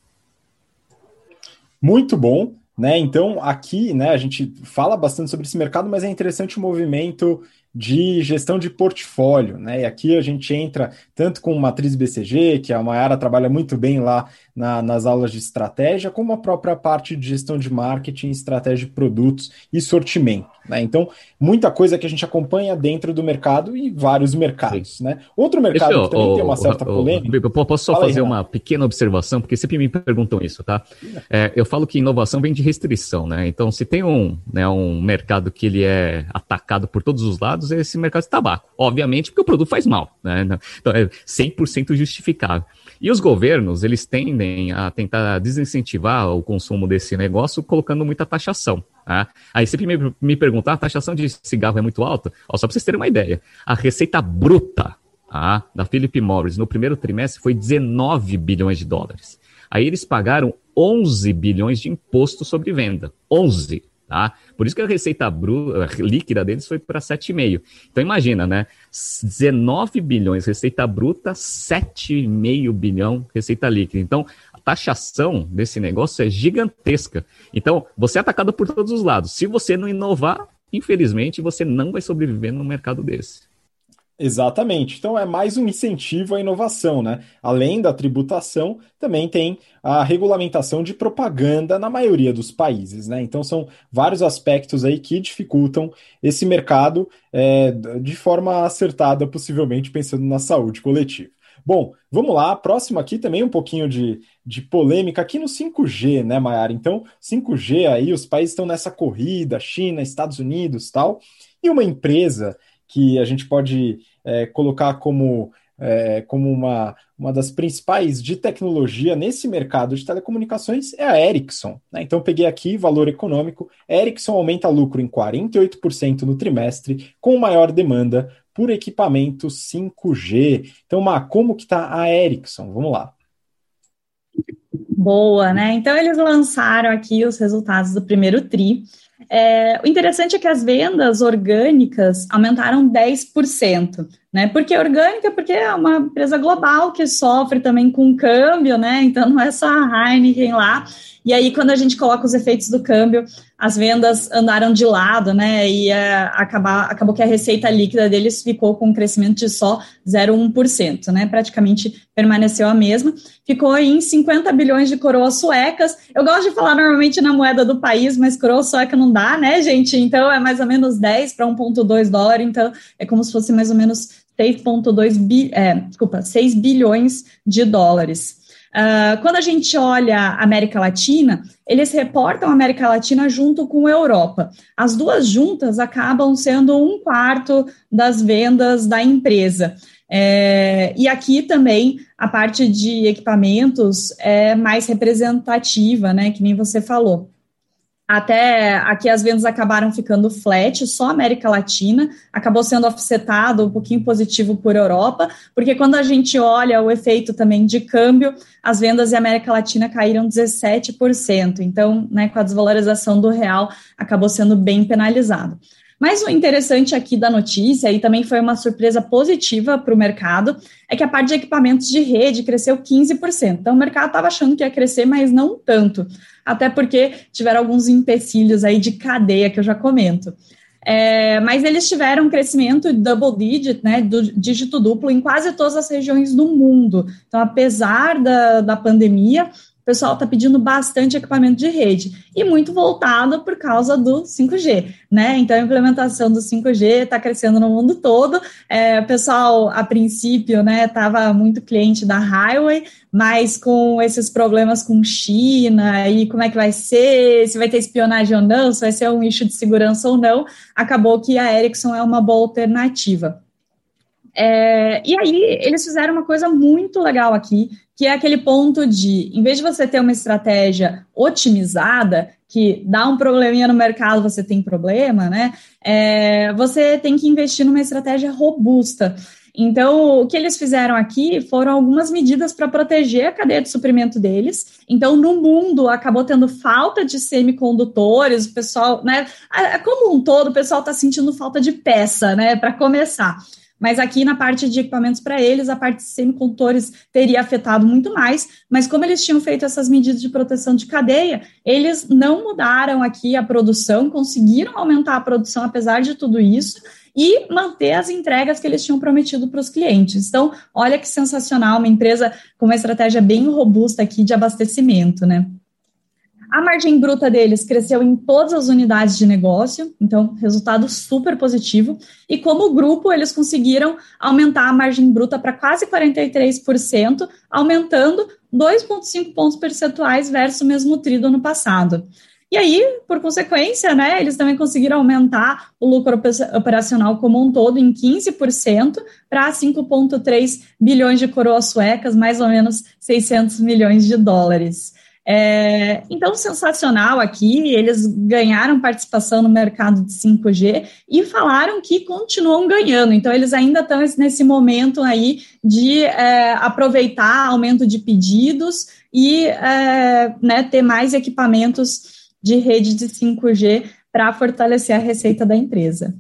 Muito bom, né? Então, aqui, né, a gente fala bastante sobre esse mercado, mas é interessante o movimento de gestão de portfólio, né? E aqui a gente entra tanto com matriz B C G, que a Mayara trabalha muito bem lá na, nas aulas de estratégia, como a própria parte de gestão de marketing, estratégia de produtos e sortimento, né? Então, muita coisa que a gente acompanha dentro do mercado e vários mercados, né? Outro mercado eu, que também oh, tem uma certa oh, polêmica... Eu posso só fazer aí, uma pequena observação, porque sempre me perguntam isso, tá? É, eu falo que inovação vem de restrição, né? Então, se tem um, né, um mercado que ele é atacado por todos os lados, é esse mercado de tabaco. Obviamente, porque o produto faz mal, né? Então, é cem por cento justificável. E os governos, eles tendem a tentar desincentivar o consumo desse negócio colocando muita taxação. Tá? Aí sempre me, me perguntar, a taxação de cigarro é muito alta? Ó, só para vocês terem uma ideia, a receita bruta, tá, da Philip Morris no primeiro trimestre foi dezenove bilhões de dólares. Aí eles pagaram onze bilhões de imposto sobre venda. onze. Tá? Por isso que a receita bruta, líquida deles foi para sete vírgula cinco. Então imagina, né? dezenove bilhões receita bruta, sete vírgula cinco bilhão receita líquida. Então a taxação desse negócio é gigantesca. Então você é atacado por todos os lados. Se você não inovar, infelizmente você não vai sobreviver num mercado desse. Exatamente. Então é mais um incentivo à inovação, né? Além da tributação, também tem a regulamentação de propaganda na maioria dos países, né? Então são vários aspectos aí que dificultam esse mercado é, de forma acertada, possivelmente pensando na saúde coletiva. Bom, vamos lá. Próximo aqui também um pouquinho de, de polêmica aqui no cinco G, né, Mayara? Então, cinco G aí, os países estão nessa corrida, China, Estados Unidos, tal, e uma empresa que a gente pode é, colocar como, é, como uma, uma das principais de tecnologia nesse mercado de telecomunicações é a Ericsson, né? Então peguei aqui valor econômico, Ericsson aumenta lucro em quarenta e oito por cento no trimestre, com maior demanda por equipamento cinco G. Então, Má, como que está a Ericsson? Vamos lá. Boa, né? Então eles lançaram aqui os resultados do primeiro tri. É, o interessante é que as vendas orgânicas aumentaram dez por cento, né? Por que orgânica? Porque é uma empresa global que sofre também com câmbio, né? Então não é só a Heineken lá. E aí, quando a gente coloca os efeitos do câmbio, as vendas andaram de lado, né? E é, acabar, acabou que a receita líquida deles ficou com um crescimento de só zero vírgula um por cento, né? Praticamente permaneceu a mesma. Ficou em cinquenta bilhões de coroas suecas. Eu gosto de falar normalmente na moeda do país, mas coroa sueca não dá, né, gente? Então é mais ou menos dez para um vírgula dois dólar, então é como se fosse mais ou menos seis vírgula dois bi, é, desculpa, seis bilhões de dólares. Uh, quando a gente olha a América Latina, eles reportam a América Latina junto com a Europa. As duas juntas acabam sendo um quarto das vendas da empresa. É, e aqui também a parte de equipamentos é mais representativa, né, que nem você falou. Até aqui as vendas acabaram ficando flat, só a América Latina, acabou sendo offsetado um pouquinho positivo por Europa, porque quando a gente olha o efeito também de câmbio, as vendas em América Latina caíram dezessete por cento, então, né, com a desvalorização do real, acabou sendo bem penalizado. Mas o interessante aqui da notícia, e também foi uma surpresa positiva para o mercado, é que a parte de equipamentos de rede cresceu quinze por cento. Então, o mercado estava achando que ia crescer, mas não tanto. Até porque tiveram alguns empecilhos aí de cadeia, que eu já comento. É, mas eles tiveram um crescimento double digit, né, do dígito duplo, em quase todas as regiões do mundo. Então, apesar da, da pandemia, o pessoal está pedindo bastante equipamento de rede, e muito voltado por causa do cinco G, né? Então, a implementação do cinco G está crescendo no mundo todo. É, o pessoal, a princípio, né, estava muito cliente da Highway, mas com esses problemas com China, e como é que vai ser, se vai ter espionagem ou não, se vai ser um issue de segurança ou não, acabou que a Ericsson é uma boa alternativa. É, e aí, eles fizeram uma coisa muito legal aqui, que é aquele ponto de, em vez de você ter uma estratégia otimizada, que dá um probleminha no mercado, você tem problema, né? É, você tem que investir numa estratégia robusta. Então, o que eles fizeram aqui foram algumas medidas para proteger a cadeia de suprimento deles. Então, no mundo, acabou tendo falta de semicondutores, o pessoal, né? Como um todo, o pessoal está sentindo falta de peça, né? Para começar. Mas aqui na parte de equipamentos para eles, a parte de semicondutores teria afetado muito mais, mas como eles tinham feito essas medidas de proteção de cadeia, eles não mudaram aqui a produção, conseguiram aumentar a produção apesar de tudo isso e manter as entregas que eles tinham prometido para os clientes. Então, olha que sensacional, uma empresa com uma estratégia bem robusta aqui de abastecimento, né? A margem bruta deles cresceu em todas as unidades de negócio, então, resultado super positivo. E como grupo, eles conseguiram aumentar a margem bruta para quase quarenta e três por cento, aumentando dois vírgula cinco pontos percentuais versus o mesmo tri do ano passado. E aí, por consequência, né, eles também conseguiram aumentar o lucro operacional como um todo em quinze por cento para cinco vírgula três bilhões de coroas suecas, mais ou menos seiscentos milhões de dólares. É, então, sensacional aqui, eles ganharam participação no mercado de cinco G e falaram que continuam ganhando, então eles ainda estão nesse momento aí de é, aproveitar aumento de pedidos e é, né, ter mais equipamentos de rede de cinco G para fortalecer a receita da empresa.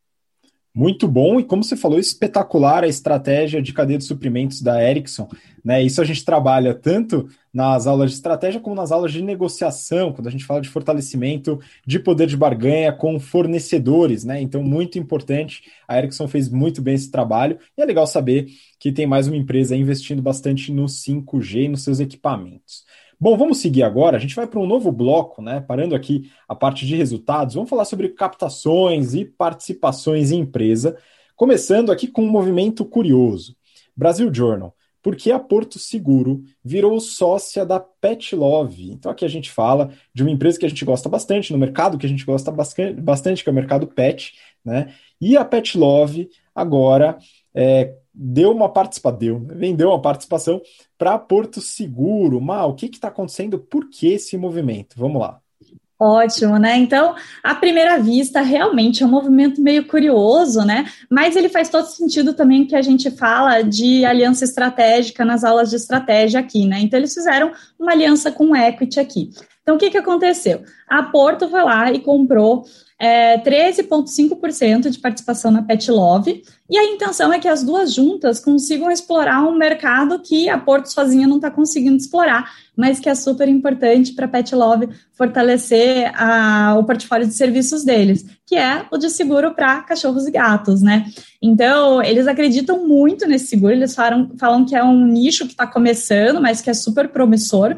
Muito bom, e como você falou, espetacular a estratégia de cadeia de suprimentos da Ericsson, né? Isso a gente trabalha tanto nas aulas de estratégia como nas aulas de negociação, quando a gente fala de fortalecimento de poder de barganha com fornecedores, né? Então, muito importante, a Ericsson fez muito bem esse trabalho, e é legal saber que tem mais uma empresa investindo bastante no cinco G e nos seus equipamentos. Bom, vamos seguir agora, a gente vai para um novo bloco, né? Parando aqui a parte de resultados, vamos falar sobre captações e participações em empresa, começando aqui com um movimento curioso. Brasil Journal, por que a Porto Seguro virou sócia da PetLove? Então aqui a gente fala de uma empresa que a gente gosta bastante, no mercado que a gente gosta bastante, que é o mercado pet, né? E a PetLove agora é, deu uma participação, deu, vendeu uma participação para Porto Seguro. Má, o que está acontecendo? Por que esse movimento? Vamos lá. Ótimo, né? Então, à primeira vista, realmente é um movimento meio curioso, né? Mas ele faz todo sentido também que a gente fala de aliança estratégica nas aulas de estratégia aqui, né? Então, eles fizeram uma aliança com o Equity aqui. Então, o que, que aconteceu? A Porto foi lá e comprou é, treze vírgula cinco por cento de participação na Petlove, e a intenção é que as duas juntas consigam explorar um mercado que a Porto sozinha não está conseguindo explorar, mas que é super importante para a Petlove fortalecer a, o portfólio de serviços deles, que é o de seguro para cachorros e gatos, né? Então, eles acreditam muito nesse seguro, eles falam, falam que é um nicho que está começando, mas que é super promissor.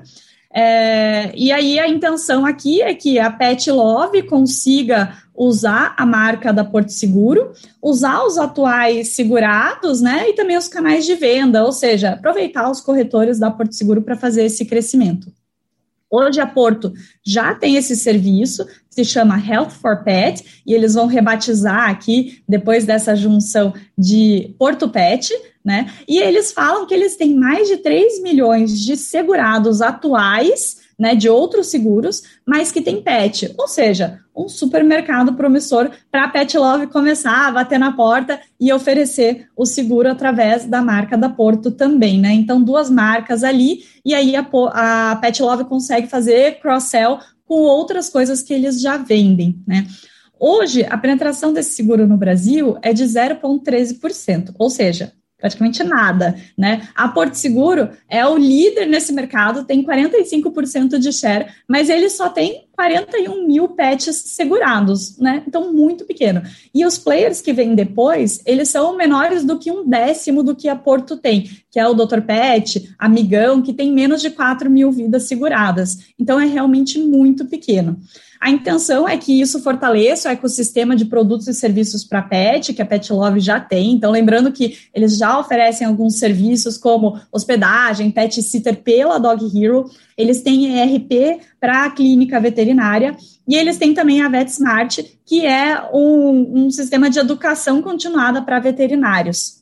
É, e aí a intenção aqui é que a Petlove consiga usar a marca da Porto Seguro, usar os atuais segurados, né, e também os canais de venda, ou seja, aproveitar os corretores da Porto Seguro para fazer esse crescimento. Hoje a Porto já tem esse serviço, se chama Health for Pet, e eles vão rebatizar aqui, depois dessa junção de Porto Pet, né? E eles falam que eles têm mais de três milhões de segurados atuais, né, de outros seguros, mas que tem pet, ou seja, um supermercado promissor para a Petlove começar a bater na porta e oferecer o seguro através da marca da Porto também, né? Então, duas marcas ali, e aí a, a Petlove consegue fazer cross-sell com outras coisas que eles já vendem, né? Hoje, a penetração desse seguro no Brasil é de zero vírgula treze por cento, ou seja, praticamente nada, né? A Porto Seguro é o líder nesse mercado, tem quarenta e cinco por cento de share, mas ele só tem quarenta e um mil pets segurados, né? Então, muito pequeno. E os players que vêm depois, eles são menores do que um décimo do que a Porto tem, que é o doutor Pet, Amigão, que tem menos de quatro mil vidas seguradas. Então, é realmente muito pequeno. A intenção é que isso fortaleça o ecossistema de produtos e serviços para pet, que a Petlove já tem. Então, lembrando que eles já oferecem alguns serviços como hospedagem, pet sitter pela Dog Hero. Eles têm E R P para a clínica veterinária e eles têm também a VetSmart, que é um, um sistema de educação continuada para veterinários.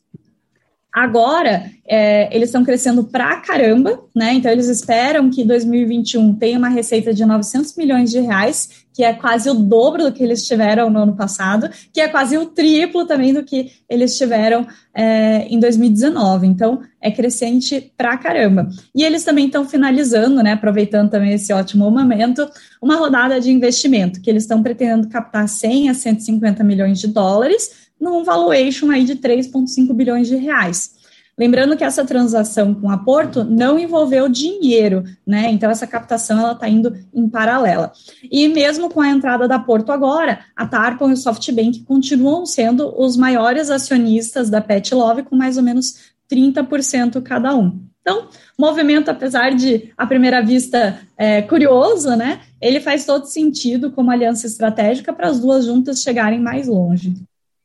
Agora, é, eles estão crescendo pra caramba, né? Então, eles esperam que dois mil e vinte e um tenha uma receita de novecentos milhões de reais, que é quase o dobro do que eles tiveram no ano passado, que é quase o triplo também do que eles tiveram é, em dois mil e dezenove. Então, é crescente pra caramba. E eles também estão finalizando, né? Aproveitando também esse ótimo momento, uma rodada de investimento, que eles estão pretendendo captar cem a cento e cinquenta milhões de dólares, num valuation aí de três vírgula cinco bilhões de reais. Lembrando que essa transação com a Porto não envolveu dinheiro, né? Então, essa captação ela está indo em paralela. E mesmo com a entrada da Porto agora, a Tarpon e o SoftBank continuam sendo os maiores acionistas da Petlove, com mais ou menos trinta por cento cada um. Então, o movimento, apesar de, à primeira vista, é, curioso, né? Ele faz todo sentido como aliança estratégica para as duas juntas chegarem mais longe.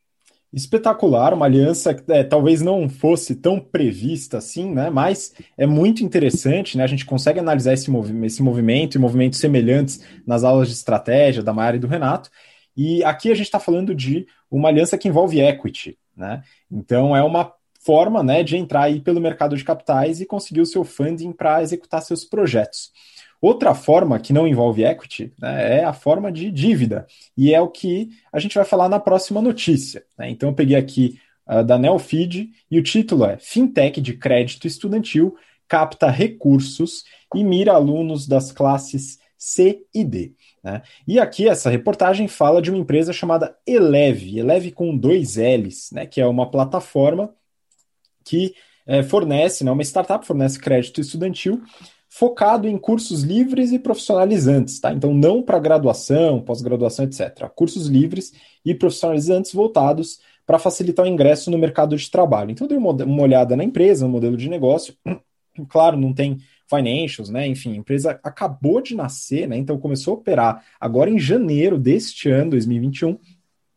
Espetacular, uma aliança que é, talvez não fosse tão prevista assim, né? Mas é muito interessante, né? A gente consegue analisar esse, movi- esse movimento e movimentos semelhantes nas aulas de estratégia da Mayara e do Renato. E aqui a gente está falando de uma aliança que envolve equity, né? Então é uma forma, né, de entrar aí pelo mercado de capitais e conseguir o seu funding para executar seus projetos. Outra forma que não envolve equity, né, é a forma de dívida, e é o que a gente vai falar na próxima notícia, né? Então eu peguei aqui uh, da Neofeed e o título é Fintech de crédito estudantil capta recursos e mira alunos das classes C e D. Né? E aqui essa reportagem fala de uma empresa chamada Eleve, Eleve com dois L's, né, que é uma plataforma que é, fornece, né, uma startup fornece crédito estudantil focado em cursos livres e profissionalizantes, tá? Então, não para graduação, pós-graduação, etcétera. Cursos livres e profissionalizantes voltados para facilitar o ingresso no mercado de trabalho. Então, eu dei uma, uma olhada na empresa, no modelo de negócio. Claro, não tem financials, né? Enfim, a empresa acabou de nascer, né? Então, começou a operar agora em janeiro deste ano, dois mil e vinte e um.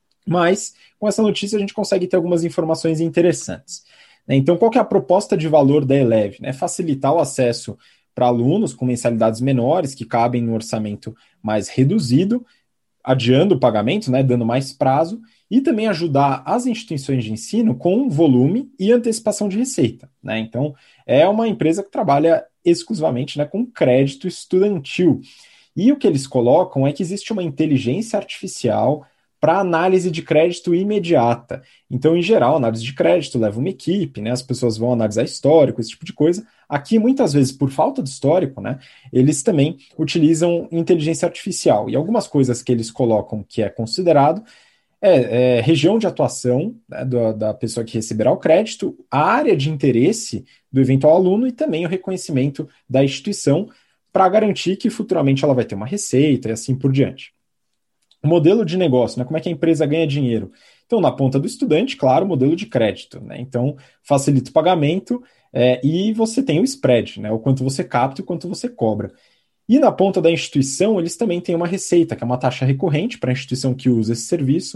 Mas, com essa notícia, a gente consegue ter algumas informações interessantes. Então, qual que é a proposta de valor da Eleve? Né? Facilitar o acesso para alunos com mensalidades menores, que cabem no orçamento mais reduzido, adiando o pagamento, né, dando mais prazo, e também ajudar as instituições de ensino com volume e antecipação de receita. Né? Então, é uma empresa que trabalha exclusivamente, né, com crédito estudantil. E o que eles colocam é que existe uma inteligência artificial para análise de crédito imediata. Então, em geral, análise de crédito leva uma equipe, né? As pessoas vão analisar histórico, esse tipo de coisa. Aqui, muitas vezes, por falta de histórico, né, eles também utilizam inteligência artificial. E algumas coisas que eles colocam que é considerado é, é região de atuação, né, da, da pessoa que receberá o crédito, a área de interesse do eventual aluno e também o reconhecimento da instituição para garantir que futuramente ela vai ter uma receita e assim por diante. O modelo de negócio, né? Como é que a empresa ganha dinheiro? Então, na ponta do estudante, claro, modelo de crédito, né? Então, facilita o pagamento é, e você tem o spread, né? O quanto você capta e o quanto você cobra. E na ponta da instituição, eles também têm uma receita, que é uma taxa recorrente para a instituição que usa esse serviço,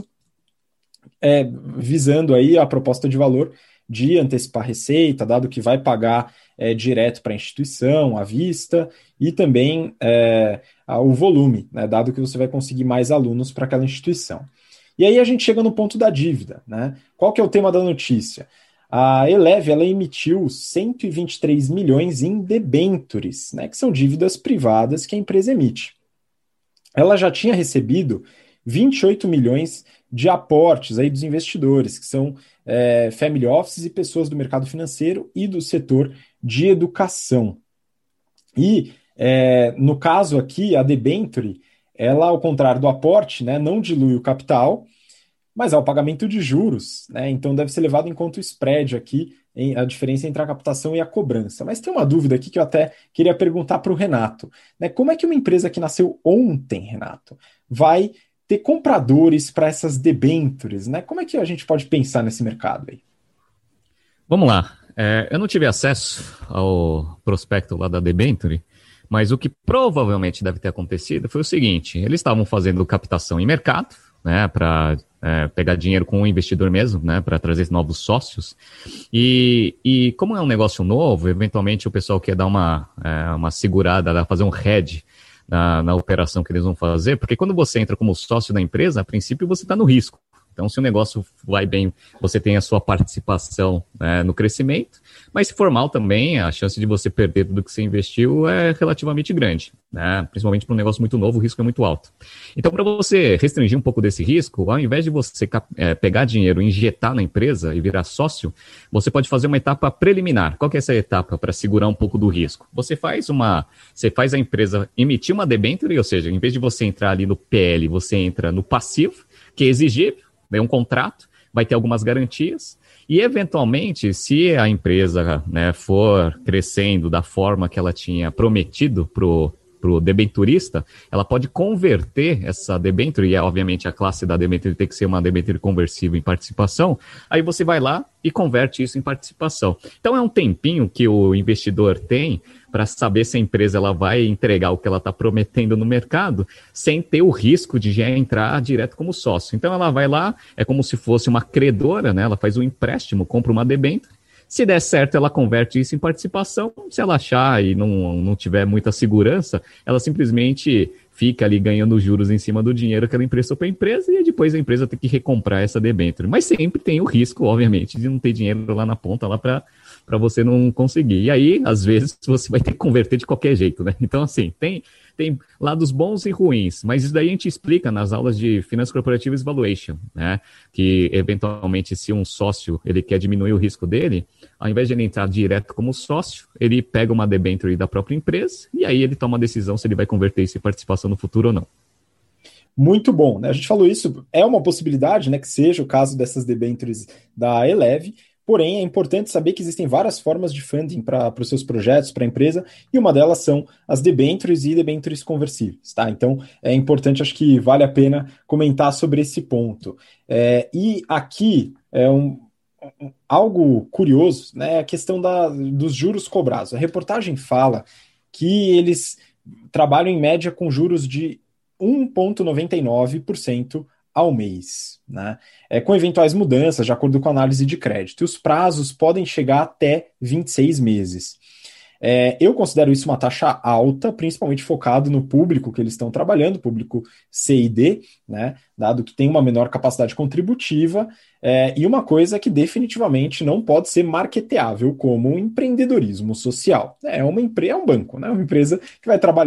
é, visando aí a proposta de valor de antecipar a receita, dado que vai pagar é, direto para a instituição, à vista, e também é, o volume, né, dado que você vai conseguir mais alunos para aquela instituição. E aí a gente chega no ponto da dívida, né? Qual que é o tema da notícia? A Eleve, ela emitiu cento e vinte e três milhões em debêntures, né, que são dívidas privadas que a empresa emite. Ela já tinha recebido vinte e oito milhões de aportes aí dos investidores, que são é, family offices e pessoas do mercado financeiro e do setor de educação. E, é, no caso aqui, a debenture, ela, ao contrário do aporte, né, não dilui o capital, mas há o pagamento de juros, né, então deve ser levado em conta o spread aqui, em, a diferença entre a captação e a cobrança. Mas tem uma dúvida aqui que eu até queria perguntar para o Renato, né, como é que uma empresa que nasceu ontem, Renato, vai ter compradores para essas debêntures, né? Como é que a gente pode pensar nesse mercado aí? Vamos lá. É, eu não tive acesso ao prospecto lá da debenture, mas o que provavelmente deve ter acontecido foi o seguinte: eles estavam fazendo captação em mercado, né, para é, pegar dinheiro com o investidor mesmo, né, para trazer novos sócios. E, e como é um negócio novo, eventualmente o pessoal quer dar uma, é, uma segurada, fazer um hedge Na, na operação que eles vão fazer, porque quando você entra como sócio da empresa, a princípio você está no risco. Então, se o negócio vai bem, você tem a sua participação, né, no crescimento, mas se for mal também, a chance de você perder tudo que você investiu é relativamente grande, né? Principalmente para um negócio muito novo, o risco é muito alto. Então, para você restringir um pouco desse risco, ao invés de você é, pegar dinheiro, injetar na empresa e virar sócio, você pode fazer uma etapa preliminar. Qual que é essa etapa para segurar um pouco do risco? Você faz uma, você faz a empresa emitir uma debenture, ou seja, em vez de você entrar ali no P L, você entra no passivo, que é exigível, é um contrato, vai ter algumas garantias, e eventualmente, se a empresa, né, for crescendo da forma que ela tinha prometido para o debenturista, ela pode converter essa debenture, e obviamente a classe da debenture tem que ser uma debenture conversível em participação, aí você vai lá e converte isso em participação. Então é um tempinho que o investidor tem para saber se a empresa ela vai entregar o que ela está prometendo no mercado, sem ter o risco de já entrar direto como sócio. Então ela vai lá, é como se fosse uma credora, né? Ela faz um empréstimo, compra uma debênture. Se der certo, ela converte isso em participação. Se ela achar e não, não tiver muita segurança, ela simplesmente fica ali ganhando juros em cima do dinheiro que ela emprestou para a empresa e depois a empresa tem que recomprar essa debênture. Mas sempre tem o risco, obviamente, de não ter dinheiro lá na ponta lá para para você não conseguir. E aí, às vezes, você vai ter que converter de qualquer jeito, né? Então, assim, tem, tem lados bons e ruins, mas isso daí a gente explica nas aulas de Finance Corporative Evaluation, né? Que, eventualmente, se um sócio, ele quer diminuir o risco dele, ao invés de ele entrar direto como sócio, ele pega uma debenture da própria empresa e aí ele toma a decisão se ele vai converter isso em participação no futuro ou não. Muito bom, né? A gente falou isso, é uma possibilidade, né, que seja o caso dessas debêntures da Eleve. Porém, é importante saber que existem várias formas de funding para os seus projetos, para a empresa, e uma delas são as debêntures e debêntures conversíveis, tá? Então, é importante, acho que vale a pena comentar sobre esse ponto. É, e aqui, é um, um, algo curioso, né, é a questão da, dos juros cobrados. A reportagem fala que eles trabalham, em média, com juros de um vírgula noventa e nove por cento ao mês, né? É, com eventuais mudanças, de acordo com a análise de crédito. E os prazos podem chegar até vinte e seis meses. É, eu considero isso uma taxa alta, principalmente focado no público que eles estão trabalhando, público C e D, né? Dado que tem uma menor capacidade contributiva, é, e uma coisa que definitivamente não pode ser marketeável como um empreendedorismo social. É, uma empre- é um banco, né? Uma empresa que vai trabalhar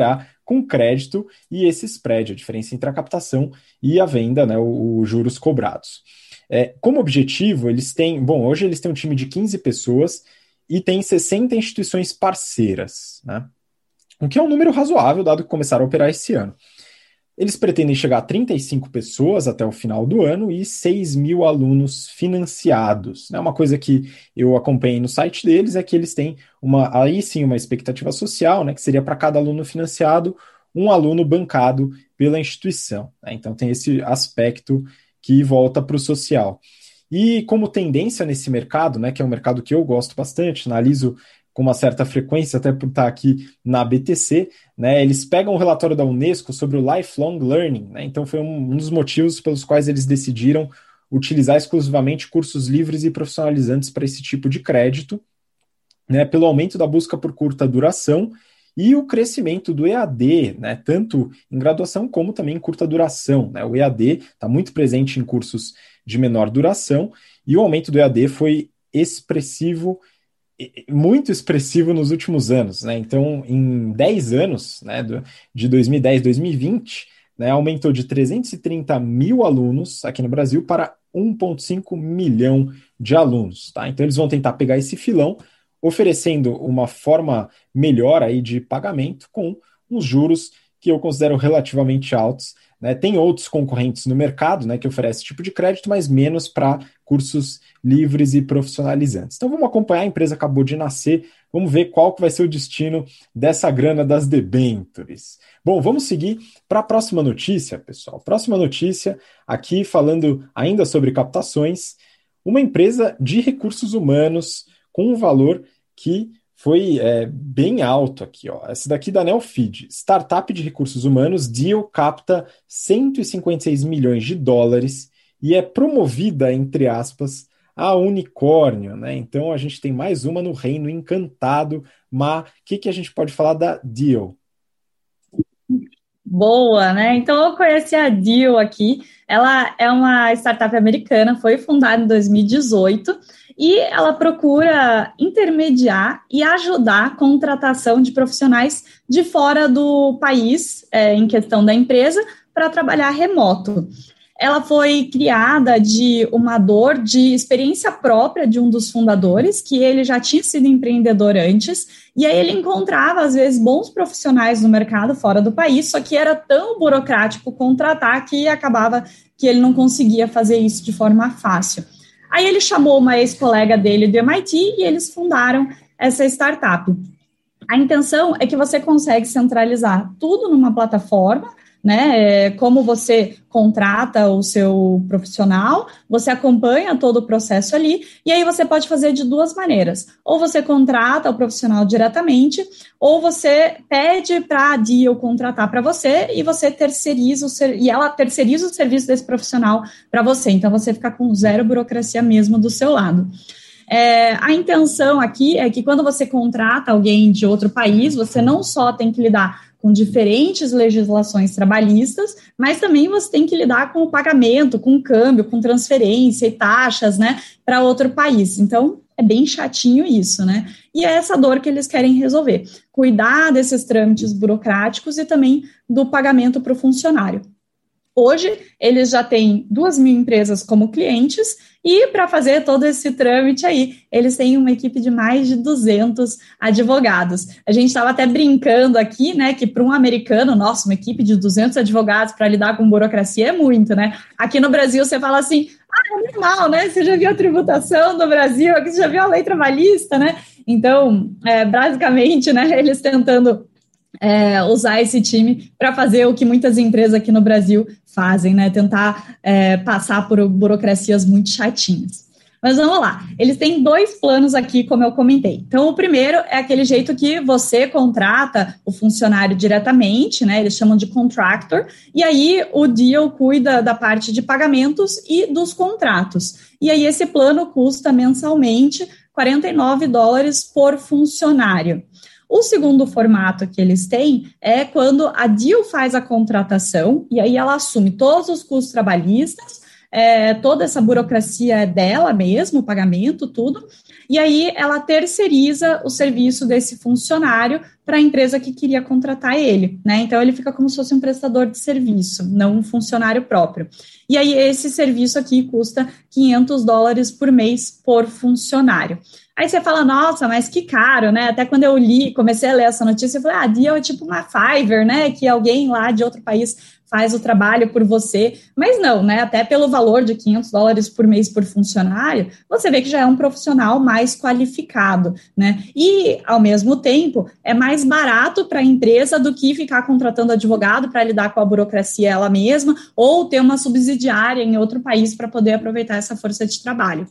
com crédito e esse spread, a diferença entre a captação e a venda, né, os juros cobrados. É, como objetivo, eles têm, bom, hoje eles têm um time de quinze pessoas e tem sessenta instituições parceiras, né? O que é um número razoável, dado que começaram a operar esse ano. Eles pretendem chegar a trinta e cinco pessoas até o final do ano e seis mil alunos financiados. Né? Uma coisa que eu acompanhei no site deles é que eles têm uma, aí sim uma expectativa social, né, que seria para cada aluno financiado, um aluno bancado pela instituição. Né? Então tem esse aspecto que volta para o social. E como tendência nesse mercado, né, que é um mercado que eu gosto bastante, analiso com uma certa frequência, até por estar aqui na B T C, né, eles pegam o relatório da Unesco sobre o lifelong learning, né, então foi um, um dos motivos pelos quais eles decidiram utilizar exclusivamente cursos livres e profissionalizantes para esse tipo de crédito, né, pelo aumento da busca por curta duração e o crescimento do E A D, né, tanto em graduação como também em curta duração. Né, o E A D está muito presente em cursos de menor duração e o aumento do E A D foi expressivo, muito expressivo nos últimos anos, né? Então, em dez anos, né, do, de dois mil e dez a dois mil e vinte, né, aumentou de trezentos e trinta mil alunos aqui no Brasil para um vírgula cinco milhão de alunos, tá? Então, eles vão tentar pegar esse filão, oferecendo uma forma melhor aí de pagamento com uns juros que eu considero relativamente altos. Né? Tem outros concorrentes no mercado, né, que oferecem esse tipo de crédito, mas menos para cursos livres e profissionalizantes. Então vamos acompanhar, a empresa acabou de nascer, vamos ver qual que vai ser o destino dessa grana das debêntures. Bom, vamos seguir para a próxima notícia, pessoal. Próxima notícia, aqui falando ainda sobre captações, uma empresa de recursos humanos com um valor que foi é, bem alto aqui, ó. Essa daqui da Neofeed, startup de recursos humanos, Deal capta cento e cinquenta e seis milhões de dólares e é promovida, entre aspas, a unicórnio, né? Então a gente tem mais uma no reino encantado. Mas o que, que a gente pode falar da Deal? Boa, né? Então eu conheci a Deal aqui. Ela é uma startup americana, foi fundada em dois mil e dezoito e ela procura intermediar e ajudar a contratação de profissionais de fora do país, é, em questão da empresa, para trabalhar remoto. Ela foi criada de uma dor de experiência própria de um dos fundadores, que ele já tinha sido empreendedor antes, e aí ele encontrava, às vezes, bons profissionais no mercado fora do país, só que era tão burocrático contratar que acabava que ele não conseguia fazer isso de forma fácil. Aí ele chamou uma ex-colega dele do M I T e eles fundaram essa startup. A intenção é que você consegue centralizar tudo numa plataforma, né? Como você contrata o seu profissional, você acompanha todo o processo ali, e aí você pode fazer de duas maneiras. Ou você contrata o profissional diretamente, ou você pede para a Deal contratar para você e você terceiriza o ser, e ela terceiriza o serviço desse profissional para você. Então você fica com zero burocracia mesmo do seu lado. É, a intenção aqui é que quando você contrata alguém de outro país, você não só tem que lidar com diferentes legislações trabalhistas, mas também você tem que lidar com o pagamento, com o câmbio, com transferência e taxas, né, para outro país. Então, é bem chatinho isso, né? E é essa dor que eles querem resolver. Cuidar desses trâmites burocráticos e também do pagamento para o funcionário. Hoje, eles já têm duas mil empresas como clientes e para fazer todo esse trâmite aí, eles têm uma equipe de mais de duzentos advogados. A gente estava até brincando aqui, né, que para um americano, nossa, uma equipe de duzentos advogados para lidar com burocracia é muito, né? Aqui no Brasil você fala assim, ah, é normal, né? Você já viu a tributação do Brasil, aqui você já viu a lei trabalhista, né? Então, é, basicamente, né, eles tentando É, usar esse time para fazer o que muitas empresas aqui no Brasil fazem, né? Tentar é, passar por burocracias muito chatinhas. Mas vamos lá, eles têm dois planos aqui, como eu comentei. Então, o primeiro é aquele jeito que você contrata o funcionário diretamente, né? Eles chamam de contractor, e aí o Deal cuida da parte de pagamentos e dos contratos. E aí esse plano custa mensalmente quarenta e nove dólares por funcionário. O segundo formato que eles têm é quando a Deal faz a contratação e aí ela assume todos os custos trabalhistas, é, toda essa burocracia é dela mesmo, o pagamento, tudo, e aí ela terceiriza o serviço desse funcionário para a empresa que queria contratar ele, né? Então ele fica como se fosse um prestador de serviço, não um funcionário próprio. E aí esse serviço aqui custa quinhentos dólares por mês por funcionário. Aí você fala, nossa, mas que caro, né? Até quando eu li, comecei a ler essa notícia, eu falei, ah, Deal é tipo uma Fiverr, né? Que alguém lá de outro país faz o trabalho por você. Mas não, né? Até pelo valor de quinhentos dólares por mês por funcionário, você vê que já é um profissional mais qualificado, né? E, ao mesmo tempo, é mais barato para a empresa do que ficar contratando advogado para lidar com a burocracia ela mesma ou ter uma subsidiária em outro país para poder aproveitar essa força de trabalho.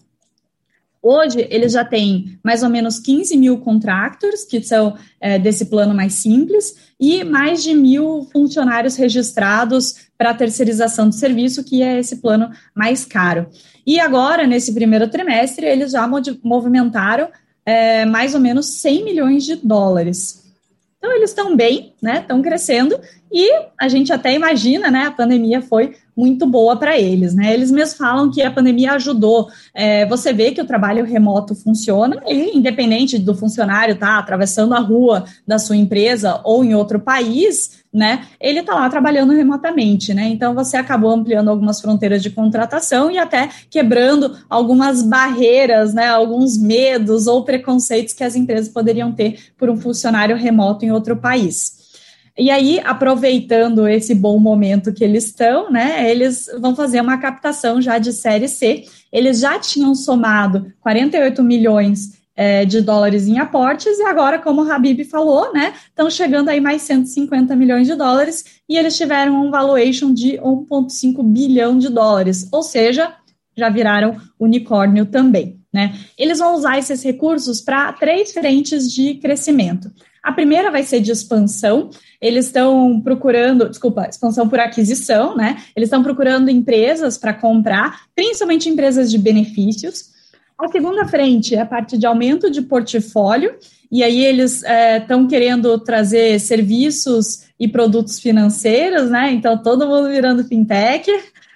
Hoje, eles já têm mais ou menos quinze mil contractors, que são é, desse plano mais simples, e mais de mil funcionários registrados para a terceirização do serviço, que é esse plano mais caro. E agora, nesse primeiro trimestre, eles já movimentaram é, mais ou menos cem milhões de dólares. Então, eles estão bem, né? Estão crescendo, e a gente até imagina, né? A pandemia foi muito boa para eles, né? Eles mesmos falam que a pandemia ajudou. É, você vê que o trabalho remoto funciona, e independente do funcionário estar tá atravessando a rua da sua empresa ou em outro país, né? Ele está lá trabalhando remotamente, né? Então, você acabou ampliando algumas fronteiras de contratação e até quebrando algumas barreiras, né? Alguns medos ou preconceitos que as empresas poderiam ter por um funcionário remoto em outro país. E aí, aproveitando esse bom momento que eles estão, né, eles vão fazer uma captação já de série C. Eles já tinham somado quarenta e oito milhões é, de dólares em aportes, e agora, como o Habib falou, né, estão chegando aí mais cento e cinquenta milhões de dólares, e eles tiveram um valuation de um vírgula cinco bilhão de dólares, ou seja, já viraram unicórnio também, né? Eles vão usar esses recursos para três frentes de crescimento. A primeira vai ser de expansão. Eles estão procurando, desculpa, expansão por aquisição, né? Eles estão procurando empresas para comprar, principalmente empresas de benefícios. A segunda frente é a parte de aumento de portfólio, e aí eles estão é, querendo trazer serviços e produtos financeiros, né? Então, todo mundo virando fintech.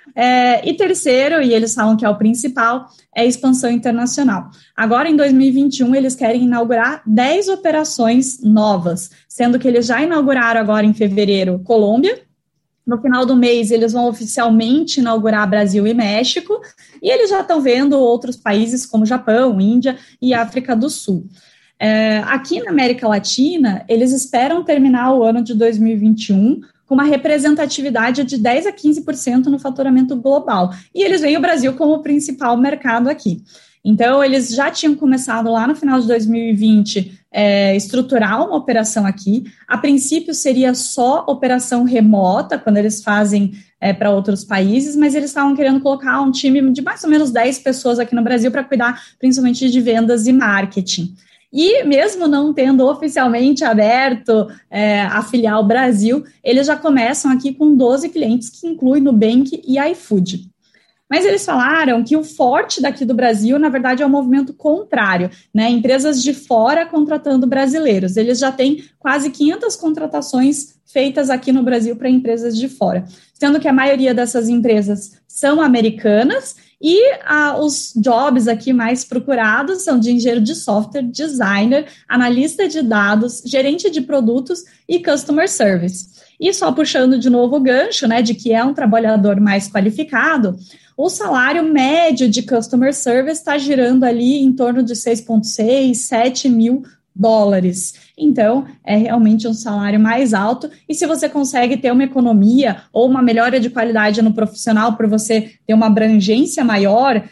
É, e terceiro, e eles falam que é o principal, é a expansão internacional. Agora, em dois mil e vinte e um, eles querem inaugurar dez operações novas, sendo que eles já inauguraram agora em fevereiro Colômbia. No final do mês, eles vão oficialmente inaugurar Brasil e México, e eles já estão vendo outros países como Japão, Índia e África do Sul. É, aqui na América Latina, eles esperam terminar o ano de dois mil e vinte e um com uma representatividade de dez a quinze por cento no faturamento global. E eles veem o Brasil como o principal mercado aqui. Então, eles já tinham começado lá no final de dois mil e vinte é, estruturar uma operação aqui. A princípio, seria só operação remota, quando eles fazem é, para outros países, mas eles estavam querendo colocar um time de mais ou menos dez pessoas aqui no Brasil para cuidar principalmente de vendas e marketing. E mesmo não tendo oficialmente aberto é, a filial Brasil, eles já começam aqui com doze clientes, que inclui Nubank e iFood. Mas eles falaram que o forte daqui do Brasil, na verdade, é o movimento contrário, né? Empresas de fora contratando brasileiros. Eles já têm quase quinhentas contratações feitas aqui no Brasil para empresas de fora, sendo que a maioria dessas empresas são americanas. E ah, os jobs aqui mais procurados são de engenheiro de software, designer, analista de dados, gerente de produtos e customer service. E só puxando de novo o gancho, né, de que é um trabalhador mais qualificado, o salário médio de customer service está girando ali em torno de seis vírgula seis, sete mil dólares. Então, é realmente um salário mais alto, e se você consegue ter uma economia ou uma melhora de qualidade no profissional por você ter uma abrangência maior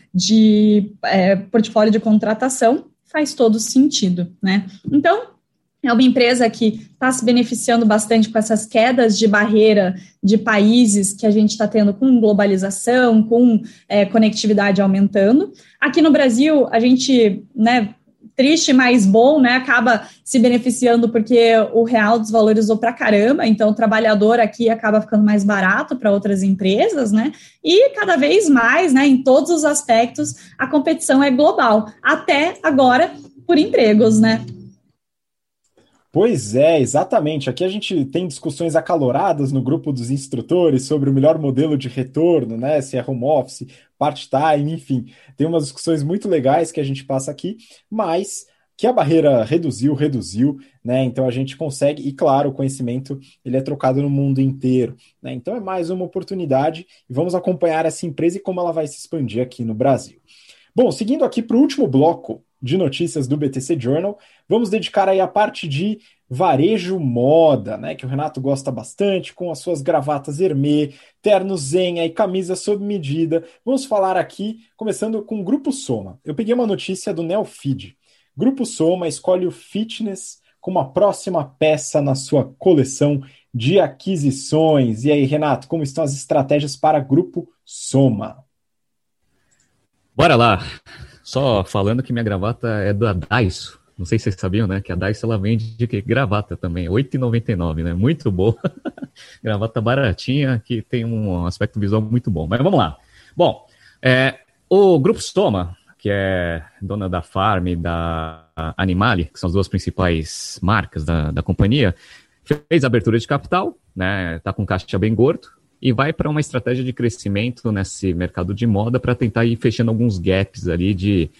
de é, portfólio de contratação, faz todo sentido, né? Então, é uma empresa que está se beneficiando bastante com essas quedas de barreira de países que a gente está tendo com globalização, com é, conectividade aumentando. Aqui no Brasil, a gente, né, triste, mas bom, né, acaba se beneficiando porque o real desvalorizou pra caramba, então o trabalhador aqui acaba ficando mais barato para outras empresas, né, e cada vez mais, né, em todos os aspectos, a competição é global, até agora por empregos, né. Pois é, exatamente. Aqui a gente tem discussões acaloradas no grupo dos instrutores sobre o melhor modelo de retorno, né? Se é home office, part-time, enfim. Tem umas discussões muito legais que a gente passa aqui, mas que a barreira reduziu, reduziu, né? Então a gente consegue, e claro, o conhecimento ele é trocado no mundo inteiro, né? Então é mais uma oportunidade e vamos acompanhar essa empresa e como ela vai se expandir aqui no Brasil. Bom, seguindo aqui para o último bloco de notícias do B T C Journal, vamos dedicar aí a parte de varejo moda, né, que o Renato gosta bastante, com as suas gravatas Hermès, terno Zenha e camisa sob medida. Vamos falar aqui, começando com o Grupo Soma. Eu peguei uma notícia do Neofeed. Grupo Soma escolhe o fitness como a próxima peça na sua coleção de aquisições. E aí, Renato, como estão as estratégias para Grupo Soma? Bora lá! Só falando que minha gravata é da Daiso. Não sei se vocês sabiam, né? Que a Daiso ela vende de gravata também, oito reais e noventa e nove centavos, né? Muito boa. Gravata baratinha, que tem um aspecto visual muito bom. Mas vamos lá. Bom, é, o Grupo Soma, que é dona da Farm e da Animale, que são as duas principais marcas da, da companhia, fez a abertura de capital, né? Tá com caixa bem gordo. E vai para uma estratégia de crescimento nesse mercado de moda para tentar ir fechando alguns gaps ali de,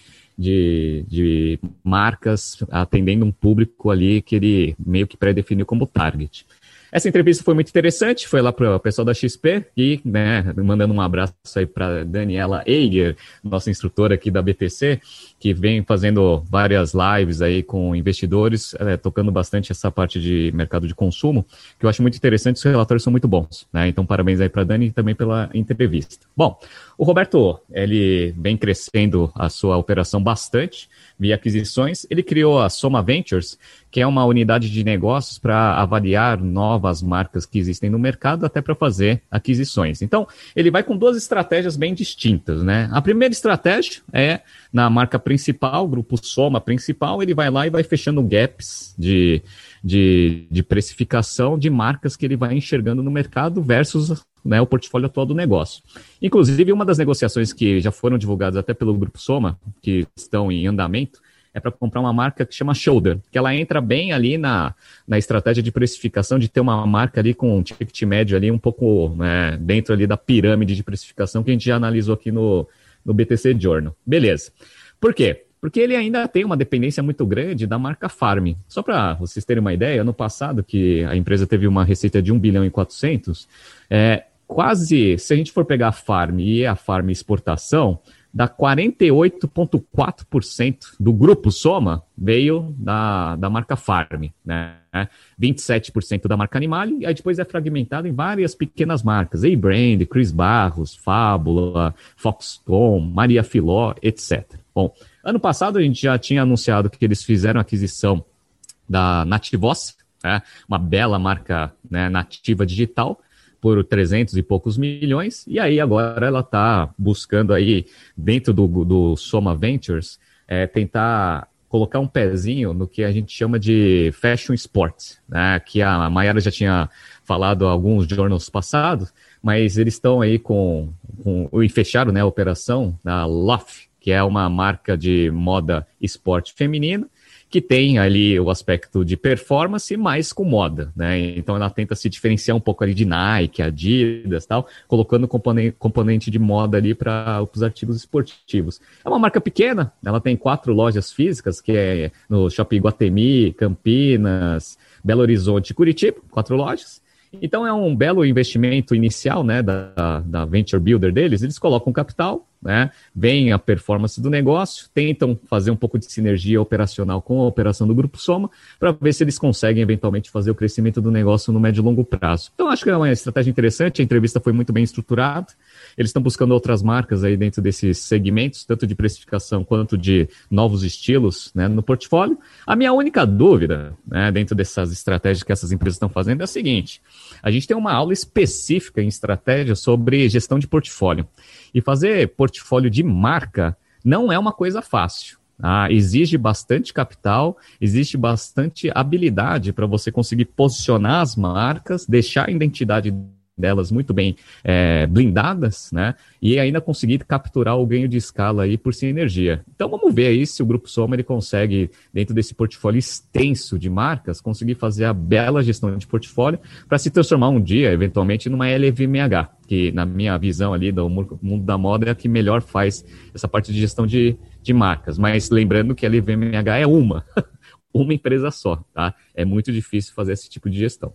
de, de marcas, atendendo um público ali que ele meio que pré-definiu como target. Essa entrevista foi muito interessante, foi lá para o pessoal da X P e, né, mandando um abraço aí para Daniela Eiger, nossa instrutora aqui da B T C, que vem fazendo várias lives aí com investidores, é, tocando bastante essa parte de mercado de consumo, que eu acho muito interessante, os relatórios são muito bons, né? Então, parabéns aí para a Dani e também pela entrevista. Bom, o Roberto, ele vem crescendo a sua operação bastante via aquisições. Ele criou a Soma Ventures, que é uma unidade de negócios para avaliar novas marcas que existem no mercado, até para fazer aquisições. Então, ele vai com duas estratégias bem distintas, né? A primeira estratégia é na marca principal, Grupo Soma principal, ele vai lá e vai fechando gaps de, de, de precificação de marcas que ele vai enxergando no mercado versus, né, o portfólio atual do negócio. Inclusive, uma das negociações que já foram divulgadas até pelo Grupo Soma, que estão em andamento, é para comprar uma marca que chama Shoulder, que ela entra bem ali na, na estratégia de precificação, de ter uma marca ali com um ticket médio ali um pouco, né, dentro ali da pirâmide de precificação que a gente já analisou aqui no, no B T C Journal. Beleza. Por quê? Porque ele ainda tem uma dependência muito grande da marca Farm. Só para vocês terem uma ideia, ano passado, que a empresa teve uma receita de um bilhão e quatrocentos, é, quase, se a gente for pegar a Farm e a Farm exportação, dá quarenta e oito vírgula quatro por cento do Grupo Soma veio da, da marca Farm, né? vinte e sete por cento da marca Animale, e aí depois é fragmentado em várias pequenas marcas, A-Brand, Cris Barros, Fábula, Foxconn, Maria Filó, etcétera. Bom, ano passado a gente já tinha anunciado que eles fizeram a aquisição da Nativos, né? Uma bela marca, né, nativa digital, por trezentos e poucos milhões, e aí agora ela está buscando aí, dentro do, do Soma Ventures, é, tentar colocar um pezinho no que a gente chama de Fashion Sports, né, que a Mayara já tinha falado há alguns jornals passados, mas eles estão aí com, com e fecharam, né, a operação da Loft, que é uma marca de moda esporte feminino, que tem ali o aspecto de performance, mas com moda, né? Então ela tenta se diferenciar um pouco ali de Nike, Adidas e tal, colocando componente, componente de moda ali para os artigos esportivos. É uma marca pequena, ela tem quatro lojas físicas, que é no Shopping Iguatemi, Campinas, Belo Horizonte e Curitiba, quatro lojas. Então é um belo investimento inicial, né, da, da Venture Builder deles. Eles colocam capital, né, veem a performance do negócio, tentam fazer um pouco de sinergia operacional com a operação do Grupo Soma para ver se eles conseguem eventualmente fazer o crescimento do negócio no médio e longo prazo. Então acho que é uma estratégia interessante, a entrevista foi muito bem estruturada, eles estão buscando outras marcas aí dentro desses segmentos, tanto de precificação quanto de novos estilos, né, no portfólio. A minha única dúvida, né, dentro dessas estratégias que essas empresas estão fazendo é a seguinte: a gente tem uma aula específica em estratégia sobre gestão de portfólio. E fazer portfólio de marca não é uma coisa fácil. Ah, exige bastante capital, existe bastante habilidade para você conseguir posicionar as marcas, deixar a identidade delas muito bem é, blindadas, né? E ainda conseguir capturar o ganho de escala aí por sinergia. Então vamos ver aí se o Grupo Soma ele consegue, dentro desse portfólio extenso de marcas, conseguir fazer a bela gestão de portfólio para se transformar um dia, eventualmente, numa L V M H, que na minha visão ali do mundo da moda é a que melhor faz essa parte de gestão de, de marcas. Mas lembrando que a L V M H é uma, uma empresa só, tá? É muito difícil fazer esse tipo de gestão.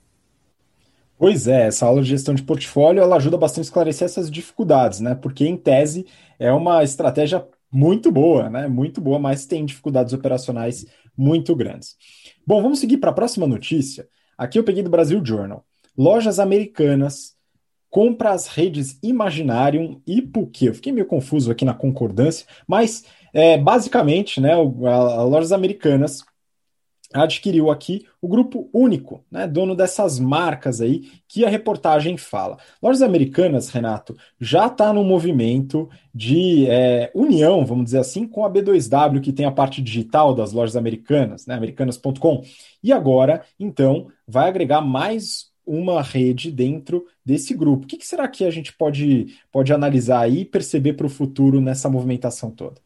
Pois é, essa aula de gestão de portfólio, ela ajuda bastante a esclarecer essas dificuldades, né? Porque, em tese, é uma estratégia muito boa, né? Muito boa, mas tem dificuldades operacionais muito grandes. Bom, vamos seguir para a próxima notícia. Aqui eu peguei do Brasil Journal. Lojas Americanas compra as redes Imaginarium e Puket. Eu fiquei meio confuso aqui na concordância, mas, é, basicamente, né, a, a Lojas Americanas adquiriu aqui o Grupo Único, né, dono dessas marcas aí que a reportagem fala. Lojas Americanas, Renato, já está no movimento de é, união, vamos dizer assim, com a B dois W, que tem a parte digital das Lojas Americanas, né, americanas ponto com, e agora, então, vai agregar mais uma rede dentro desse grupo. O que, que será que a gente pode, pode analisar aí e perceber para o futuro nessa movimentação toda?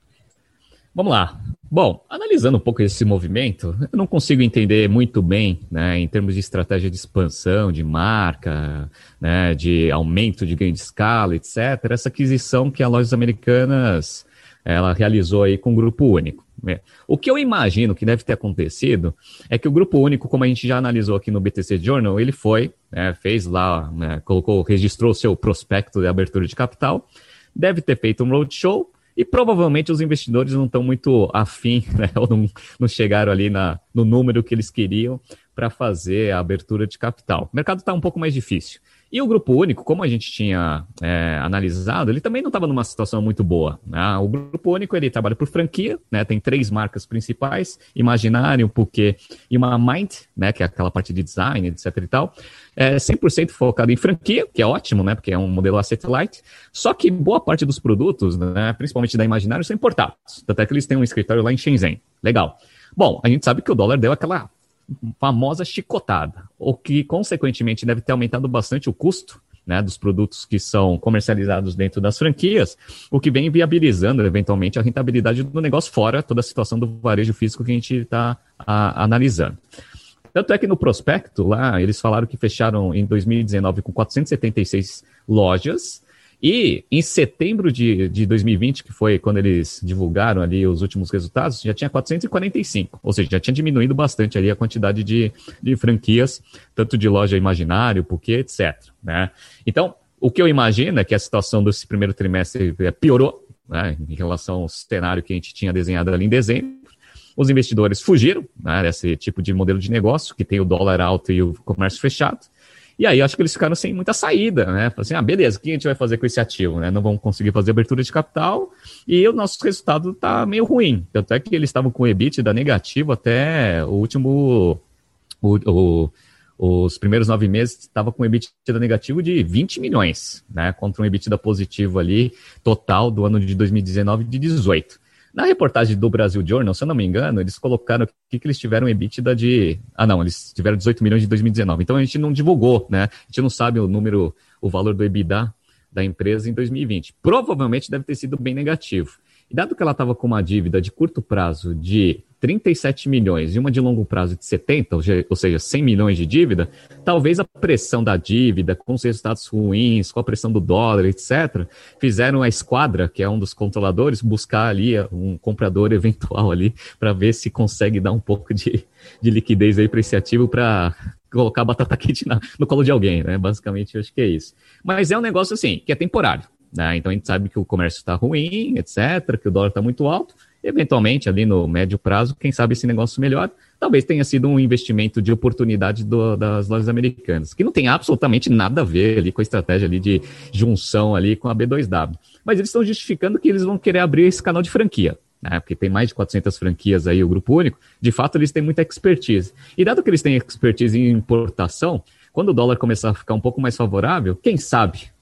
Vamos lá. Bom, analisando um pouco esse movimento, eu não consigo entender muito bem, né, em termos de estratégia de expansão, de marca, né, de aumento de ganho de escala, etcétera, essa aquisição que a Lojas Americanas ela realizou aí com o Grupo Único. O que eu imagino que deve ter acontecido é que o Grupo Único, como a gente já analisou aqui no B T C Journal, ele foi, né, fez lá, né, colocou, registrou o seu prospecto de abertura de capital, deve ter feito um roadshow, e provavelmente os investidores não estão muito afim, né, ou não, não chegaram ali na, no número que eles queriam para fazer a abertura de capital. O mercado está um pouco mais difícil. E o Grupo Único, como a gente tinha é, analisado, ele também não estava numa situação muito boa, né? O Grupo Único ele trabalha por franquia, né? Tem três marcas principais, Imaginarium, Puket e uma Mind, né? Que é aquela parte de design, etc e tal. É cem por cento focado em franquia, que é ótimo, né? Porque é um modelo asset light. Só que boa parte dos produtos, né? Principalmente da Imaginarium, são importados. Até que eles têm um escritório lá em Shenzhen. Legal. Bom, a gente sabe que o dólar deu aquela famosa chicotada, o que consequentemente deve ter aumentado bastante o custo, né, dos produtos que são comercializados dentro das franquias, o que vem viabilizando eventualmente a rentabilidade do negócio fora toda a situação do varejo físico que a gente está analisando. Tanto é que no prospecto lá, eles falaram que fecharam em dois mil e dezenove com quatrocentas e setenta e seis lojas, e em setembro de, de dois mil e vinte, que foi quando eles divulgaram ali os últimos resultados, já tinha quatrocentos e quarenta e cinco, ou seja, já tinha diminuído bastante ali a quantidade de, de franquias, tanto de loja Imaginário, Puket, etcétera, né? Então, o que eu imagino é que a situação desse primeiro trimestre piorou, né, em relação ao cenário que a gente tinha desenhado ali em dezembro. Os investidores fugiram, né, desse tipo de modelo de negócio, que tem o dólar alto e o comércio fechado. E aí, acho que eles ficaram sem muita saída, né? Falaram assim, ah, beleza, o que a gente vai fazer com esse ativo, né? Não vamos conseguir fazer abertura de capital e o nosso resultado tá meio ruim. Tanto é que eles estavam com o EBITDA negativo até o último... O, o, os primeiros nove meses estava com o EBITDA negativo de vinte milhões, né? Contra um EBITDA positivo ali, total do ano de dois mil e dezenove de dezoito. Na reportagem do Brasil Journal, se eu não me engano, eles colocaram aqui que eles tiveram EBITDA de... Ah, não, eles tiveram dezoito milhões de dois mil e dezenove. Então, a gente não divulgou, né? A gente não sabe o número, o valor do EBITDA da empresa em dois mil e vinte. Provavelmente deve ter sido bem negativo. E dado que ela estava com uma dívida de curto prazo de trinta e sete milhões e uma de longo prazo de setenta, ou seja, cem milhões de dívida, talvez a pressão da dívida, com os resultados ruins, com a pressão do dólar, etcétera, fizeram a esquadra, que é um dos controladores, buscar ali um comprador eventual ali para ver se consegue dar um pouco de, de liquidez aí para esse ativo para colocar a batata quente na, no colo de alguém, né? Basicamente, eu acho que é isso. Mas é um negócio assim, que é temporário. Né? Então a gente sabe que o comércio está ruim, etcétera, que o dólar está muito alto, eventualmente ali no médio prazo, quem sabe esse negócio melhora, talvez tenha sido um investimento de oportunidade do, das lojas americanas, que não tem absolutamente nada a ver ali com a estratégia ali de junção ali com a B dois W, mas eles estão justificando que eles vão querer abrir esse canal de franquia, né? Porque tem mais de quatrocentas franquias aí, o Grupo Único, de fato eles têm muita expertise, e dado que eles têm expertise em importação, quando o dólar começar a ficar um pouco mais favorável, quem sabe,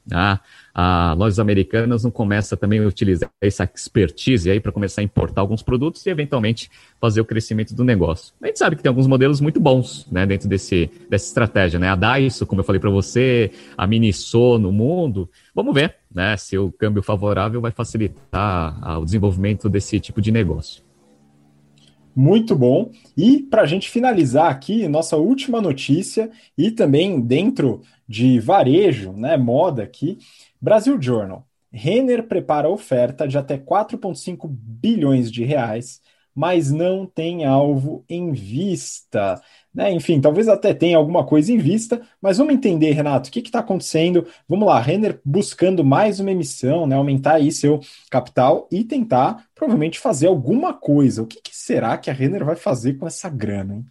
Ah, as lojas americanas não começam também a utilizar essa expertise aí para começar a importar alguns produtos e eventualmente fazer o crescimento do negócio. A gente sabe que tem alguns modelos muito bons, né, dentro desse, dessa estratégia, né? A Daiso, como eu falei para você, a Miniso no mundo. Vamos ver, né, se o câmbio favorável vai facilitar ah, o desenvolvimento desse tipo de negócio. Muito bom. E para a gente finalizar aqui, nossa última notícia, e também dentro de varejo, né, moda aqui, Brasil Journal. Renner prepara oferta de até quatro vírgula cinco bilhões de reais, mas não tem alvo em vista. Né? Enfim, talvez até tenha alguma coisa em vista, mas vamos entender, Renato, o que está acontecendo? Vamos lá, Renner buscando mais uma emissão, né, aumentar aí seu capital e tentar, provavelmente, fazer alguma coisa. O que, que será que a Renner vai fazer com essa grana, hein?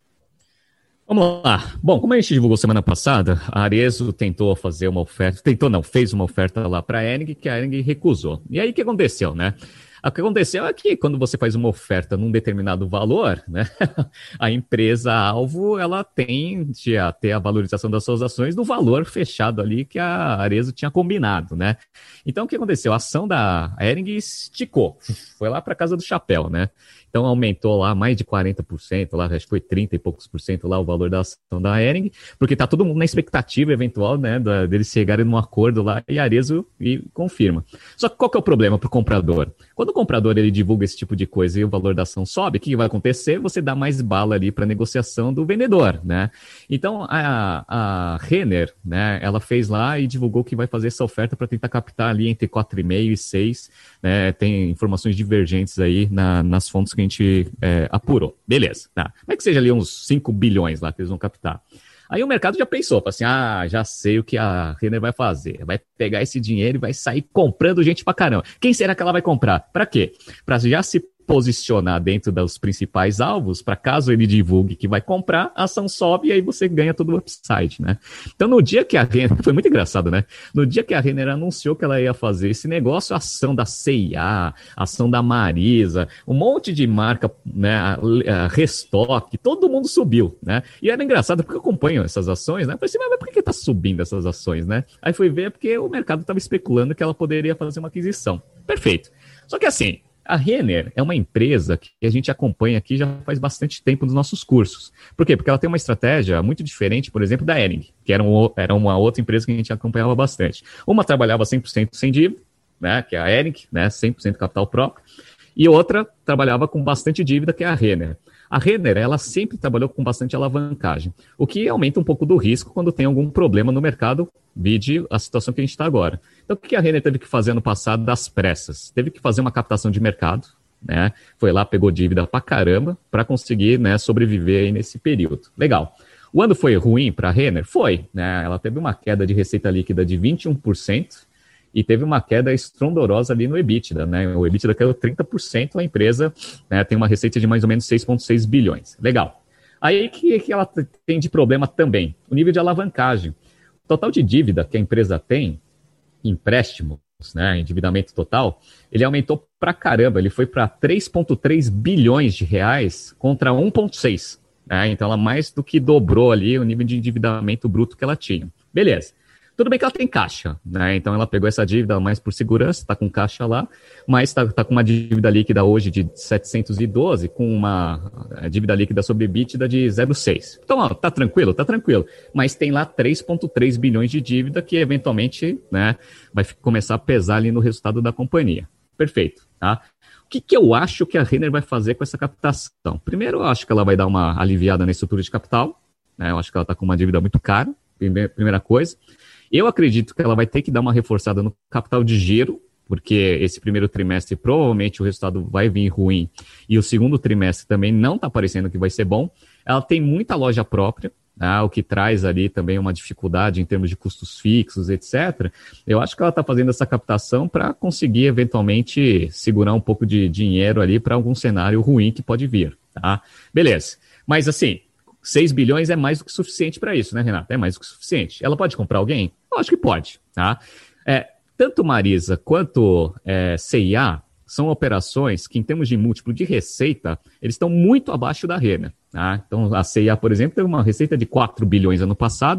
Vamos lá. Bom, como a gente divulgou semana passada, a Arezzo tentou fazer uma oferta, tentou não, fez uma oferta lá para a Hering, que a Hering recusou. E aí o que aconteceu, né? O que aconteceu é que quando você faz uma oferta num determinado valor, né, a empresa-alvo, ela tende a ter a valorização das suas ações no valor fechado ali que a Arezzo tinha combinado, né? Então, o que aconteceu? A ação da Hering esticou, foi lá para casa do chapéu, né? Então, aumentou lá mais de quarenta por cento, lá, acho que foi trinta e poucos por cento lá o valor da ação da Hering, porque tá todo mundo na expectativa eventual, né, da, deles chegarem num acordo lá e a Arezzo e confirma. Só que qual que é o problema pro comprador? Quando o comprador ele divulga esse tipo de coisa e o valor da ação sobe, o que vai acontecer? Você dá mais bala ali para negociação do vendedor, né? Então, a, a Renner, né, ela fez lá e divulgou que vai fazer essa oferta para tentar captar ali entre quatro vírgula cinco e seis, né? Tem informações divergentes aí na, nas fontes que a gente é, apurou. Beleza, tá. Como é que seja ali uns cinco bilhões lá que eles vão captar? Aí o mercado já pensou, falou assim, ah, já sei o que a Renner vai fazer. Vai pegar esse dinheiro e vai sair comprando gente pra caramba. Quem será que ela vai comprar? Pra quê? Pra já se posicionar dentro dos principais alvos, para caso ele divulgue que vai comprar, a ação sobe e aí você ganha todo o upside, né? Então, no dia que a Renner, foi muito engraçado, né? No dia que a Renner anunciou que ela ia fazer esse negócio, a ação da C e A, a ação da Marisa, um monte de marca, né, a, a Restock, todo mundo subiu, né? E era engraçado porque eu acompanho essas ações, né? Eu falei assim, mas por que tá subindo essas ações, né? Aí fui ver porque o mercado estava especulando que ela poderia fazer uma aquisição. Perfeito. Só que assim, a Renner é uma empresa que a gente acompanha aqui já faz bastante tempo nos nossos cursos. Por quê? Porque ela tem uma estratégia muito diferente, por exemplo, da Hering, que era, um, era uma outra empresa que a gente acompanhava bastante. Uma trabalhava cem por cento sem dívida, né, que é a Hering, né, cem por cento capital próprio, e outra trabalhava com bastante dívida, que é a Renner. A Renner, ela sempre trabalhou com bastante alavancagem, o que aumenta um pouco do risco quando tem algum problema no mercado, vide a situação que a gente está agora. Então, o que a Renner teve que fazer no passado das pressas? Teve que fazer uma captação de mercado, né? Foi lá, pegou dívida pra caramba para conseguir, né, sobreviver aí nesse período. Legal. O ano foi ruim para a Renner? Foi, né? Ela teve uma queda de receita líquida de vinte e um por cento e teve uma queda estrondorosa ali no EBITDA, né? O EBITDA caiu trinta por cento, a empresa, né, tem uma receita de mais ou menos seis vírgula seis bilhões. Legal. Aí, o que, que ela tem de problema também? O nível de alavancagem. O total de dívida que a empresa tem, empréstimos, né, endividamento total, ele aumentou pra caramba, ele foi para três vírgula três bilhões de reais contra um vírgula seis. Né? Então, ela mais do que dobrou ali o nível de endividamento bruto que ela tinha. Beleza. Tudo bem que ela tem caixa, né? Então ela pegou essa dívida mais por segurança, está com caixa lá, mas está tá com uma dívida líquida hoje de setecentos e doze, com uma dívida líquida sobre EBITDA de zero vírgula seis. Então, ó, tá tranquilo, tá tranquilo. Mas tem lá três vírgula três bilhões de dívida que eventualmente, né, vai começar a pesar ali no resultado da companhia. Perfeito, tá? O que, que eu acho que a Renner vai fazer com essa captação? Primeiro, eu acho que ela vai dar uma aliviada na estrutura de capital, né? Eu acho que ela está com uma dívida muito cara, primeira coisa. Eu acredito que ela vai ter que dar uma reforçada no capital de giro, porque esse primeiro trimestre provavelmente o resultado vai vir ruim e o segundo trimestre também não está parecendo que vai ser bom. Ela tem muita loja própria, né, o que traz ali também uma dificuldade em termos de custos fixos, etcétera. Eu acho que ela está fazendo essa captação para conseguir eventualmente segurar um pouco de dinheiro ali para algum cenário ruim que pode vir. Tá? Beleza. Mas assim, seis bilhões é mais do que suficiente para isso, né, Renata? É mais do que suficiente. Ela pode comprar alguém? Eu acho que pode, tá? É, tanto Marisa quanto é, C e A são operações que, em termos de múltiplo de receita, eles estão muito abaixo da Renner, tá? Então, a C e A, por exemplo, teve uma receita de quatro bilhões ano passado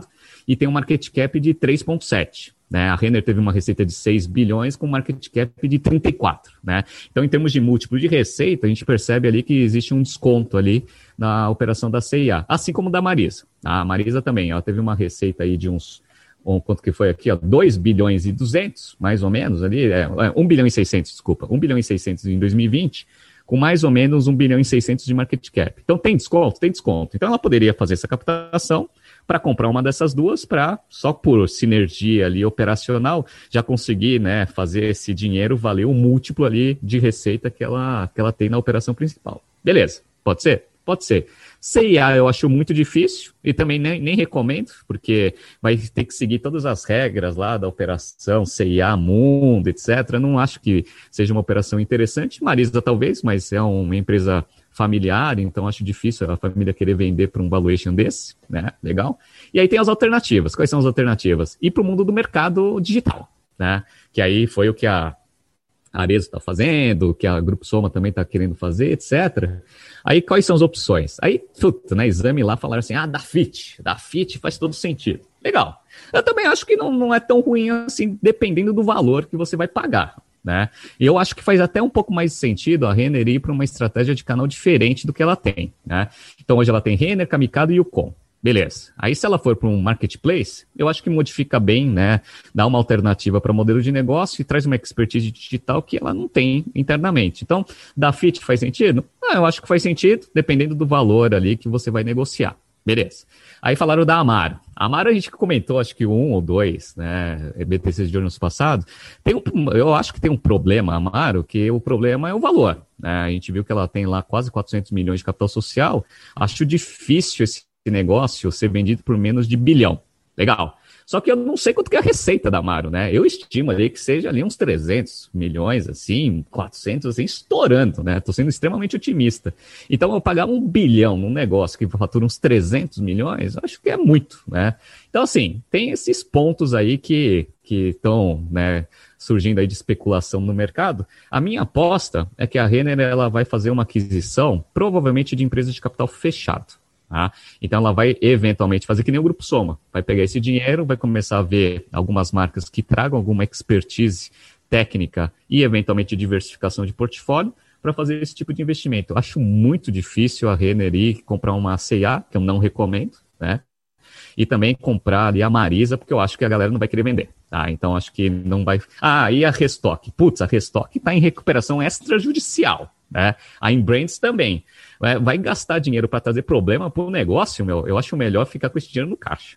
e tem um market cap de três vírgula sete. Né? A Renner teve uma receita de seis bilhões com market cap de trinta e quatro. Né? Então, em termos de múltiplo de receita, a gente percebe ali que existe um desconto ali na operação da C I A, assim como da Marisa. A Marisa também, ela teve uma receita aí de uns, um, quanto que foi aqui, ó, dois bilhões e duzentos, mais ou menos ali, é, um bilhão e seiscentos, desculpa, um bilhão e seiscentos em dois mil e vinte, com mais ou menos um bilhão e seiscentos de market cap. Então, tem desconto? Tem desconto. Então, ela poderia fazer essa captação para comprar uma dessas duas, para, só por sinergia ali operacional, já conseguir, né, fazer esse dinheiro valer o múltiplo ali de receita que ela, que ela tem na operação principal. Beleza, pode ser? Pode ser. C I A eu acho muito difícil e também nem, nem recomendo, porque vai ter que seguir todas as regras lá da operação, C I A, mundo, etcétera. Não acho que seja uma operação interessante. Marisa talvez, mas é uma empresa familiar, então acho difícil a família querer vender para um valuation desse, né? Legal. E aí tem as alternativas. Quais são as alternativas? Ir para o mundo do mercado digital, né? Que aí foi o que a a Arezzo está fazendo, que a Grupo Soma também está querendo fazer, etcétera. Aí, quais são as opções? Aí, puta, né, exame lá, falaram assim, ah, da Fit, da Fit faz todo sentido. Legal. Eu também acho que não, não é tão ruim assim, dependendo do valor que você vai pagar, né? E eu acho que faz até um pouco mais sentido a Renner ir para uma estratégia de canal diferente do que ela tem, né? Então, hoje ela tem Renner, Kamikado e Yukon. Beleza. Aí, se ela for para um marketplace, eu acho que modifica bem, né? Dá uma alternativa para o modelo de negócio e traz uma expertise digital que ela não tem internamente. Então, da Fit faz sentido? Ah, eu acho que faz sentido, dependendo do valor ali que você vai negociar. Beleza. Aí falaram da Amaro. A Amaro a gente comentou, acho que um ou dois, né? B T Cs de anos passados. Tem um, eu acho que tem um problema, Amaro, que o problema é o valor, né? A gente viu que ela tem lá quase quatrocentos milhões de capital social. Acho difícil esse negócio ser vendido por menos de bilhão. Legal. Só que eu não sei quanto que é a receita da Amaro, né? Eu estimo ali que seja ali uns trezentos milhões, assim, quatrocentos, assim, estourando, né? Tô sendo extremamente otimista. Então, eu pagar um bilhão num negócio que fatura uns trezentos milhões, eu acho que é muito, né? Então, assim, tem esses pontos aí que que estão, né, surgindo aí de especulação no mercado. A minha aposta é que a Renner, ela vai fazer uma aquisição, provavelmente de empresas de capital fechado. Tá? Então ela vai eventualmente fazer que nem o Grupo Soma, vai pegar esse dinheiro, vai começar a ver algumas marcas que tragam alguma expertise técnica e eventualmente diversificação de portfólio para fazer esse tipo de investimento. Eu acho muito difícil a Renner ir comprar uma C I A, que eu não recomendo, né? E também comprar ali a Marisa, porque eu acho que a galera não vai querer vender, tá? Então acho que não vai... Ah, e a Restock? Putz, a Restock está em recuperação extrajudicial, né? A Inbrands também. Vai gastar dinheiro para trazer problema para o negócio, meu? Eu acho melhor ficar com esse dinheiro no caixa.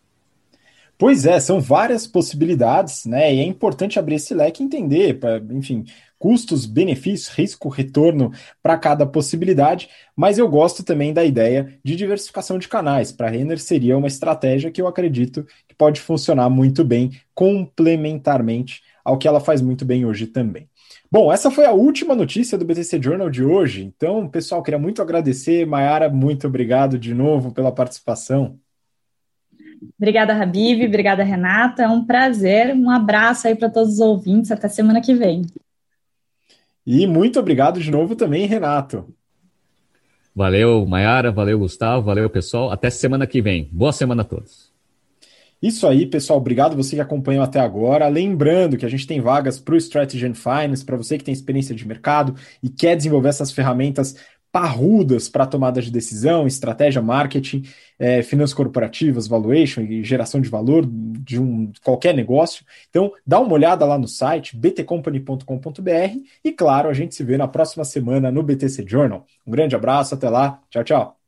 Pois é, são várias possibilidades, né? E é importante abrir esse leque e entender, pra, enfim, custos, benefícios, risco, retorno para cada possibilidade, mas eu gosto também da ideia de diversificação de canais. Para a Renner seria uma estratégia que eu acredito que pode funcionar muito bem complementarmente ao que ela faz muito bem hoje também. Bom, essa foi a última notícia do B T C Journal de hoje. Então, pessoal, queria muito agradecer. Mayara, muito obrigado de novo pela participação. Obrigada, Habib. Obrigada, Renata. É um prazer. Um abraço aí para todos os ouvintes. Até semana que vem. E muito obrigado de novo também, Renato. Valeu, Mayara. Valeu, Gustavo. Valeu, pessoal. Até semana que vem. Boa semana a todos. Isso aí, pessoal. Obrigado você que acompanhou até agora. Lembrando que a gente tem vagas para o Strategy and Finance, para você que tem experiência de mercado e quer desenvolver essas ferramentas parrudas para tomada de decisão, estratégia, marketing, é, finanças corporativas, valuation e geração de valor de um, qualquer negócio. Então, dá uma olhada lá no site b t company ponto com ponto b r e, claro, a gente se vê na próxima semana no B T C Journal. Um grande abraço, até lá. Tchau, tchau.